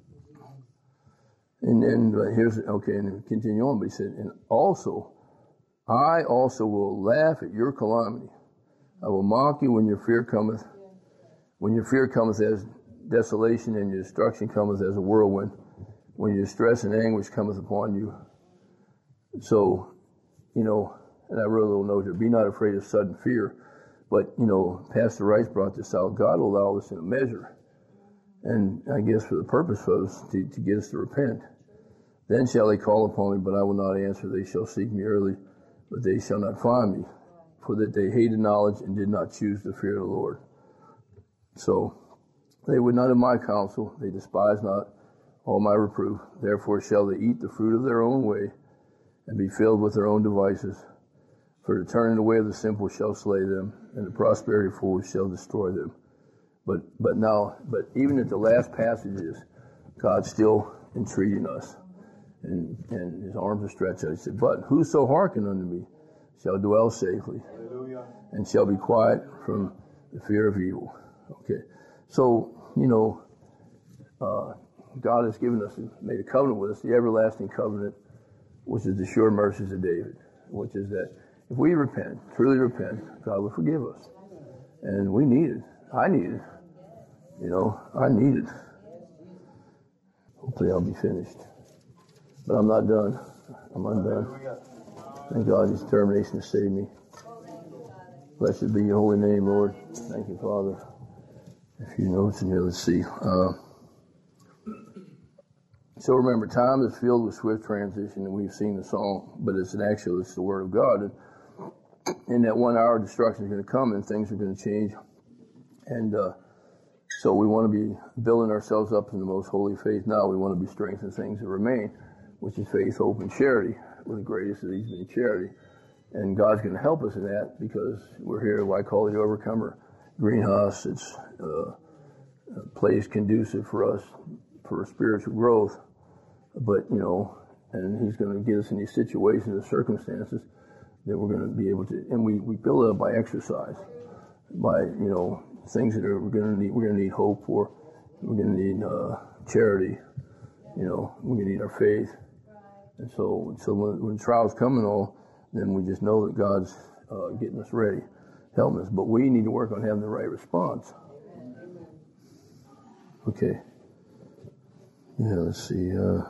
And then uh, here's, okay, and continue on, but he said, and also, I also will laugh at your calamity. I will mock you when your fear cometh, when your fear cometh as desolation and your destruction cometh as a whirlwind, when your distress and anguish cometh upon you. So, you know, and I wrote a little note here, be not afraid of sudden fear. But, you know, Pastor Rice brought this out. God will allow this in a measure. And I guess for the purpose of us, to, to get us to repent. Then shall they call upon me, but I will not answer. They shall seek me early, but they shall not find me. For that they hated knowledge and did not choose the fear of the Lord. So, they would not have my counsel. They despise not all my reproof. Therefore shall they eat the fruit of their own way, and be filled with their own devices. For the turning away of the simple shall slay them, and the prosperity of fools shall destroy them. But but now, but even at the last passages, God's still entreating us, and and his arms are stretched out. He said, but whoso hearken unto me shall dwell safely, Hallelujah. And shall be quiet from the fear of evil. Okay, so, you know, uh, God has given us, made a covenant with us, the everlasting covenant, which is the sure mercies of David, which is that if we repent, truly repent, God will forgive us. And we need it. I need it. You know, I need it. Hopefully I'll be finished. But I'm not done. I'm undone. Thank God His determination to save me. Blessed be your holy name, Lord. Thank you, Father. A few notes in here. Let's see. Uh, so remember, time is filled with swift transition, and we've seen the song, but it's an actual, it's the Word of God. And in that one hour, destruction is going to come, and things are going to change. And uh, so we want to be building ourselves up in the most holy faith now. We want to be strengthened things that remain, which is faith, hope, and charity, with the greatest of these being charity. And God's going to help us in that because we're here, what I call the Overcomer Greenhouse. It's uh, a place conducive for us for spiritual growth. But, you know, and He's going to get us in these situations and circumstances that we're going to be able to, and we, we build it up by exercise, by, you know, things that are, we're going to need, we're going to need hope for, we're going to need uh, charity, you know, we're going to need our faith. And so, so when, when trials come and all, then we just know that God's uh, getting us ready, helping us. But we need to work on having the right response. Okay. Yeah, let's see. Uh,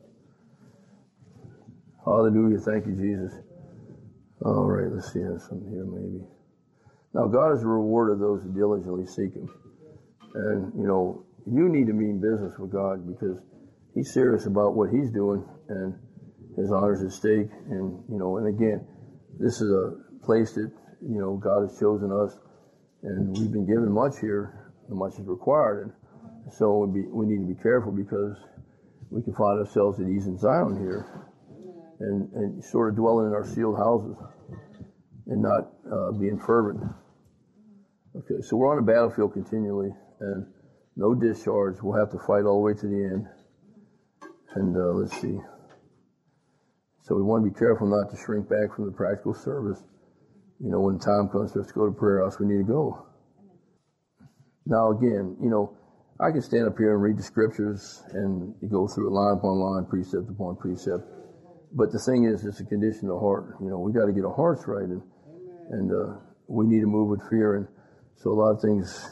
hallelujah. Thank you, Jesus. All right, let's see. There's something here maybe. Now, God is the reward of those who diligently seek Him. And, you know, you need to be in business with God because He's serious about what He's doing, and His honor's at stake. And, you know, and again, this is a place that, you know, God has chosen us, and we've been given much here, and much is required. And so we, be, we need to be careful because we can find ourselves at ease in Zion here and, and sort of dwelling in our sealed houses and not uh, being fervent. Okay, so we're on the battlefield continually, and no discharge. We'll have to fight all the way to the end. And uh, let's see. So we want to be careful not to shrink back from the practical service. You know, when time comes for us to go to prayer house, we need to go. Now again, you know, I can stand up here and read the scriptures and go through it line upon line, precept upon precept. But the thing is, it's a condition of the heart. You know, we got to get our hearts right, and, and uh, we need to move with fear. And so a lot of things.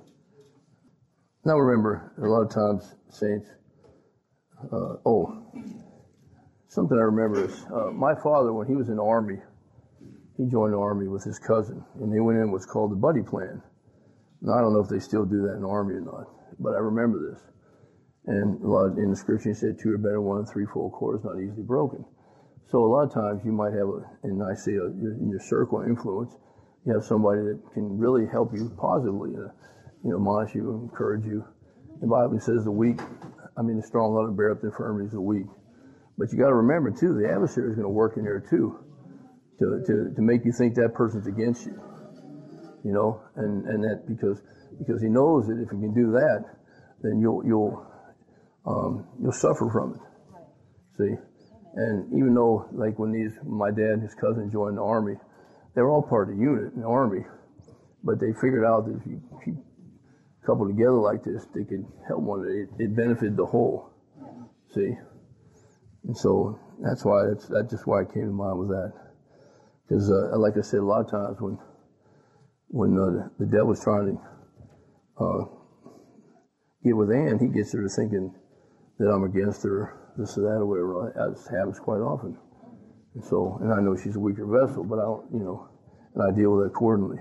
Now remember, a lot of times, saints. Uh, oh. Something I remember is uh, my father, when he was in the Army, he joined the Army with his cousin, and they went in what's called the buddy plan. Now, I don't know if they still do that in the Army or not, but I remember this. And a lot of, in the scripture, he said, two are better, one threefold cord is not easily broken. So a lot of times you might have, a, and I say a, in your circle of influence, you have somebody that can really help you positively, uh, you know, admonish you, encourage you. The Bible says the weak, I mean, the strong ought to bear up the infirmities of the weak. But you got to remember, too, the adversary is going to work in there, too, to, to, to make you think that person's against you, you know, and, and that because, because he knows that if he can do that, then you'll, you'll, um, you'll suffer from it, see? And even though, like, when these, my dad and his cousin joined the Army, they were all part of the unit in the Army, but they figured out that if you, if you couple together like this, they could help one another. It, it benefited the whole, see? And so that's why, it's, that's just why I came to mind with that. Because, uh, like I said, a lot of times when when uh, the devil's trying to uh, get with Ann, he gets her to thinking that I'm against her, this or that or whatever. That happens quite often. And so, and I know she's a weaker vessel, but I don't, you know, and I deal with it accordingly.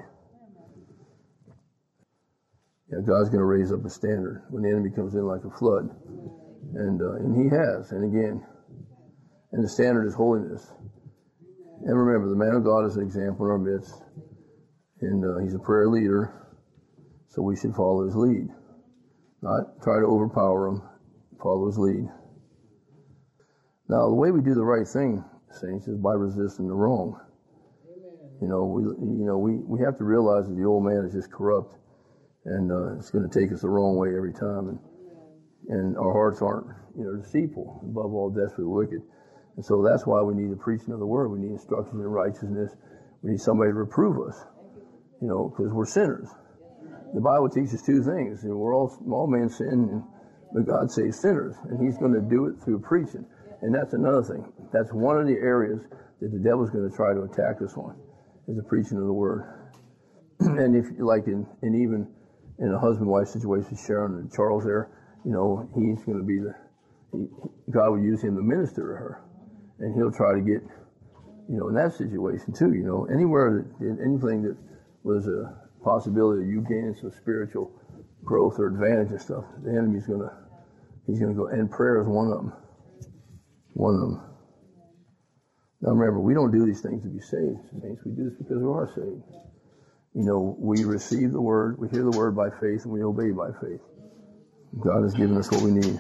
Yeah, God's going to raise up a standard when the enemy comes in like a flood. And, uh, and he has, and again, and the standard is holiness. And remember, the man of God is an example in our midst. And uh, he's a prayer leader, so we should follow his lead. Not try to overpower him, follow his lead. Now, the way we do the right thing, saints, is by resisting the wrong. Amen. You know, we you know we, we have to realize that the old man is just corrupt, and uh, it's going to take us the wrong way every time. And and our hearts aren't, you know, deceitful, above all, desperately wicked. And so that's why we need the preaching of the word. We need instruction in righteousness. We need somebody to reprove us, you know, because we're sinners. The Bible teaches two things. You know, we're all, all men sin, and, but God saves sinners. And he's going to do it through preaching. And that's another thing. That's one of the areas that the devil's going to try to attack us on, is the preaching of the word. And if, like in, and even in a husband-wife situation, Sharon and Charles there, you know, he's going to be the, he, God will use him to minister to her, and he'll try to get, you know, in that situation too. You know, anywhere that anything that was a possibility of you gaining some spiritual growth or advantage and stuff, the enemy's gonna he's gonna go. And prayer is one of them. One of them. Now remember, we don't do these things to be saved. Saints, we do this because we are saved. You know, we receive the word, we hear the word by faith, and we obey by faith. God has given us what we need.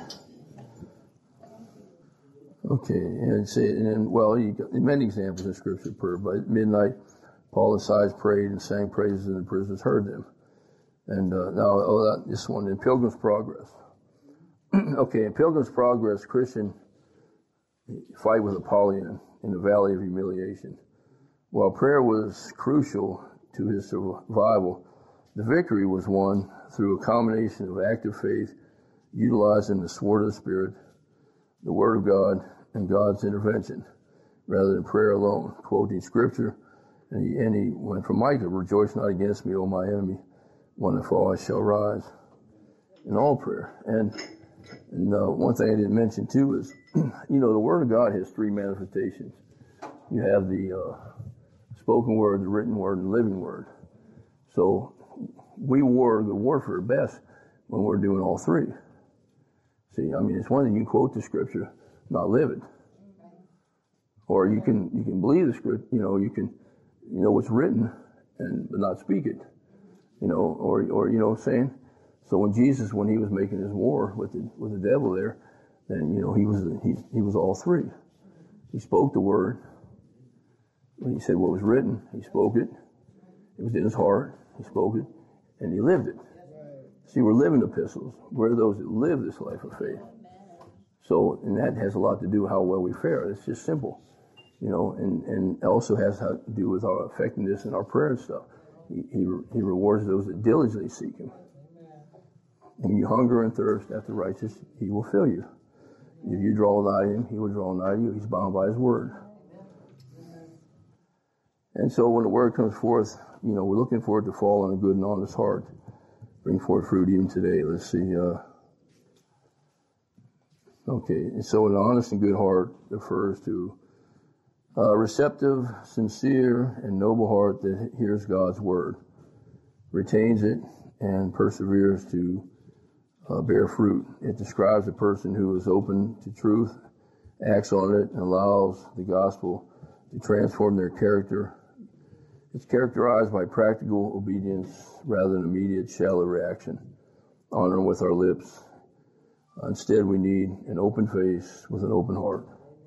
Okay, and say, and then, well, you got many examples in Scripture. Prayer by midnight, Paul and Silas prayed and sang praises, and the prisoners heard them. And uh, now, oh, that, this one in Pilgrim's Progress. Okay, in Pilgrim's Progress, Christian fight with Apollyon in the Valley of Humiliation. While prayer was crucial to his survival, the victory was won through a combination of active faith, utilizing the sword of the Spirit, the Word of God, and God's intervention, rather than prayer alone. Quoting Scripture, and he, and he went from Micah, "Rejoice not against me, O my enemy. When I fall, I shall rise." In all prayer. And, and uh, one thing I didn't mention too is, you know, the Word of God has three manifestations. You have the uh, spoken word, the written word, and the living word. So we war the warfare best when we're doing all three. See, I mean, it's one thing you can quote the Scripture, not live it. Or you can you can believe the Script, you know, you can you know what's written and but not speak it. You know, or or you know what I'm saying? So when Jesus, when he was making his war with the with the devil there, then you know he was he he was all three. He spoke the word. When he said what was written, he spoke it. It was in his heart. He spoke it, and he lived it. See, we're living epistles. We're those that live this life of faith. So, and that has a lot to do with how well we fare. It's just simple, you know, and, and also has to do with our effectiveness in our prayer and stuff. He, he, he rewards those that diligently seek him. When you hunger and thirst after righteousness, he will fill you. If you draw nigh to him, he will draw nigh to you. He's bound by his word. And so when the word comes forth, you know, we're looking for it to fall on a good and honest heart. Bring forth fruit even today. Let's see. Uh, okay, and so an honest and good heart refers to a receptive, sincere, and noble heart that hears God's word, retains it, and perseveres to uh, bear fruit. It describes a person who is open to truth, acts on it, and allows the gospel to transform their character. It's characterized by practical obedience rather than immediate shallow reaction, honoring with our lips. Instead, we need an open face with an open heart.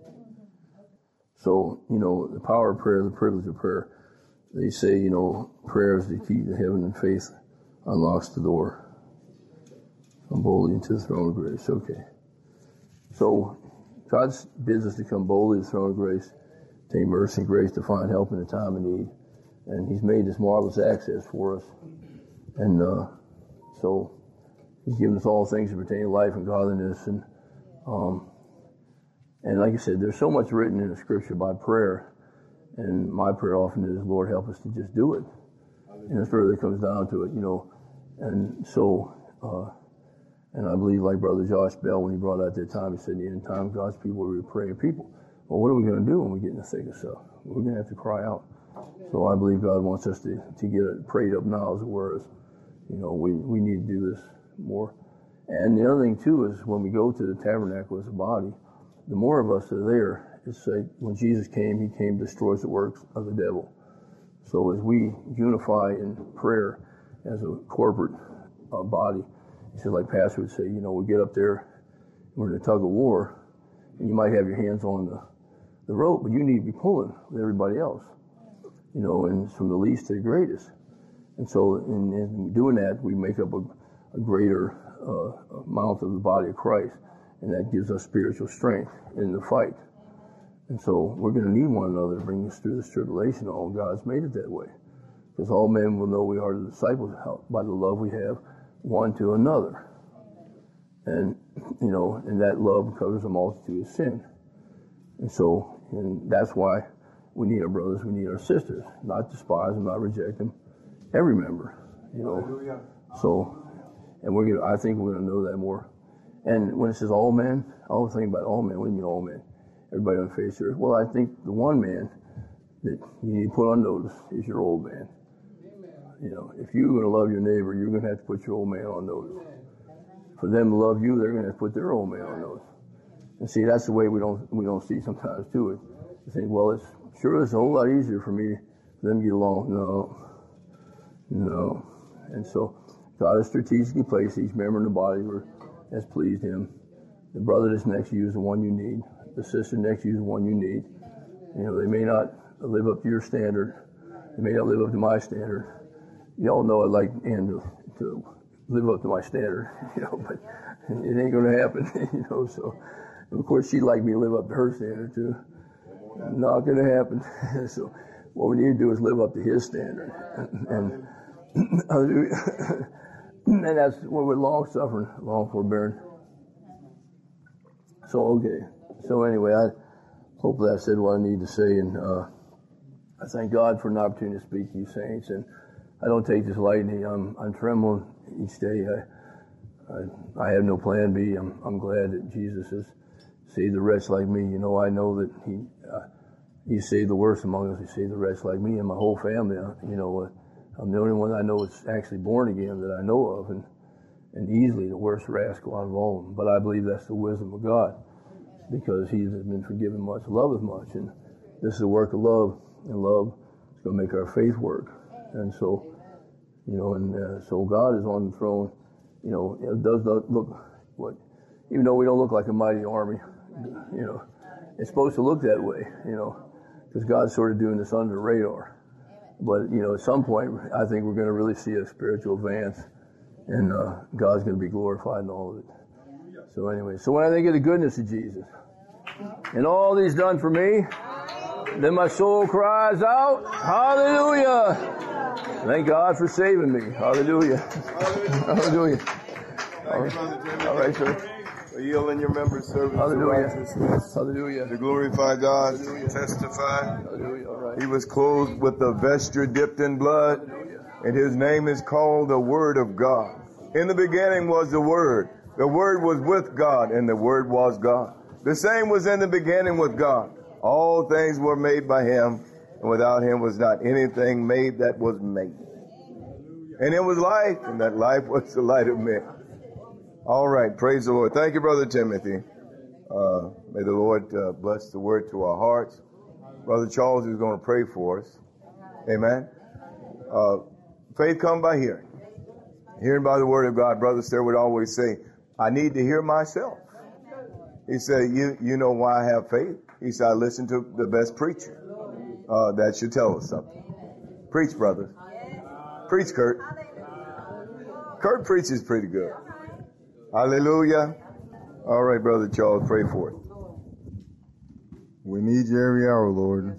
So, you know, the power of prayer, the privilege of prayer. They say, you know, prayer is the key to heaven, and faith unlocks the door. Come boldly into the throne of grace. Okay. So, God bids us to come boldly to the throne of grace, obtain mercy and grace to find help in the time of need. And he's made this marvelous access for us. And uh, so he's given us all things that pertain to life and godliness. And um, and like I said, there's so much written in the Scripture by prayer. And my prayer often is, Lord, help us to just do it. And it further comes down to it, you know. And so, uh, and I believe like Brother Josh Bell, when he brought out that time, he said, in the end time, God's people will be praying people. Well, what are we going to do when we get in the thick of stuff? We're going to have to cry out. So I believe God wants us to, to get it prayed up now, as it were. As, you know, we, we need to do this more. And the other thing, too, is when we go to the tabernacle as a body, the more of us are there, it's like when Jesus came, he came to destroy the works of the devil. So as we unify in prayer as a corporate uh, body, he said, like Pastor would say, you know, we get up there, we're in a tug of war, and you might have your hands on the, the rope, but you need to be pulling with everybody else. You know, and from the least to the greatest. And so in, in doing that, we make up a, a greater uh, amount of the body of Christ, and that gives us spiritual strength in the fight. And so we're going to need one another to bring us through this tribulation. All God's made it that way. Because all men will know we are the disciples by the love we have one to another. And, you know, and that love covers a multitude of sin. And so, and that's why we need our brothers, we need our sisters, not despise them, not reject them. Every member, you know. Hallelujah. So, and we're gonna, I think we're going to know that more. And when it says all men, I always think about all men. What do you mean all men? Everybody on the face of the earth. Well, I think the one man that you need to put on notice is your old man. You know, if you're going to love your neighbor, you're going to have to put your old man on notice. For them to love you, they're going to have to put their old man on notice. And see, that's the way we don't we don't see sometimes too. It you think, well, it's sure it's a whole lot easier for me for them to get along. No, no. And so God has strategically placed each member in the body where has pleased Him. The brother that's next to you is the one you need. The sister next to you is the one you need. You know, they may not live up to your standard. They may not live up to my standard. You all know I'd like Ann to, to live up to my standard, you know, but it ain't going to happen, you know, so. And of course, she'd like me to live up to her standard, too. Not going to happen. So what we need to do is live up to His standard. And, and, and that's what we're long-suffering, long-forbearing. So, okay. So anyway, I hopefully I said what I need to say, and uh, I thank God for an opportunity to speak to you saints, and I don't take this lightly. I'm, I'm trembling each day. I, I, I have no plan B. I'm, I'm glad that Jesus has saved the wretch like me. You know, I know that He uh, He saved the worst among us. He saved the wretch like me and my whole family. You know, uh, I'm the only one I know that's actually born again that I know of, and and easily the worst rascal out of all of them. But I believe that's the wisdom of God, because He has been forgiven much, loveth much, and this is a work of love, and love is going to make our faith work. And so, you know, and uh, so God is on the throne. You know, it does not look what, even though we don't look like a mighty army, you know, it's supposed to look that way, you know, because God's sort of doing this under the radar. But, you know, at some point, I think we're going to really see a spiritual advance, and uh, God's going to be glorified in all of it. So anyway, so when I think of the goodness of Jesus and all that He's done for me, then my soul cries out, hallelujah! Thank God for saving me. Hallelujah. Hallelujah. All right, all right, sir. For yielding your members' service Hallelujah. to righteousness. Hallelujah. To glorify God. Hallelujah. Testify. Hallelujah. All right. He was clothed with a vesture dipped in blood, and His name is called the Word of God. In the beginning was the Word. The Word was with God, and the Word was God. The same was in the beginning with God. All things were made by Him, and without Him was not anything made that was made. And it was life, and that life was the light of men. All right, praise the Lord. Thank you, Brother Timothy. Uh, may the Lord uh, bless the word to our hearts. Brother Charles is going to pray for us. Amen. Uh, faith come by hearing. Hearing by the word of God. Brother Stair would always say, I need to hear myself. He said, you, you know why I have faith? He said, I listen to the best preacher. Uh, that should tell us something. Preach, brother. Preach, Kurt. Kurt preaches pretty good. Hallelujah. All right, Brother Charles, pray for it. We need you every hour, Lord.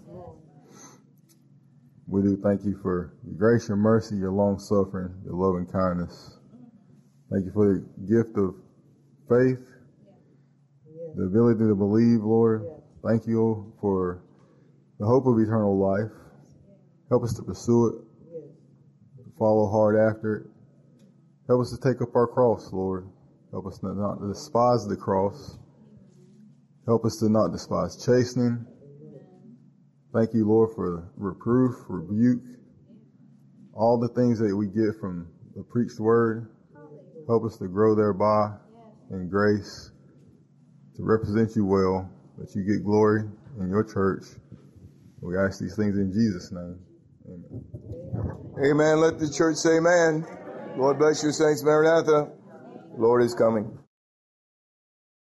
We do thank you for your grace, your mercy, your long suffering, your love and kindness. Thank you for the gift of faith, the ability to believe, Lord. Thank you for the hope of eternal life. Help us to pursue it, to follow hard after it. Help us to take up our cross, Lord. Help us not, not to despise the cross. Help us to not despise chastening. Thank you, Lord, for reproof, rebuke, all the things that we get from the preached word. Help us to grow thereby in grace, to represent you well, that you get glory in your church. We ask these things in Jesus' name. Amen. Amen. Let the church say amen. Lord bless you, saints. Maranatha. Lord is coming.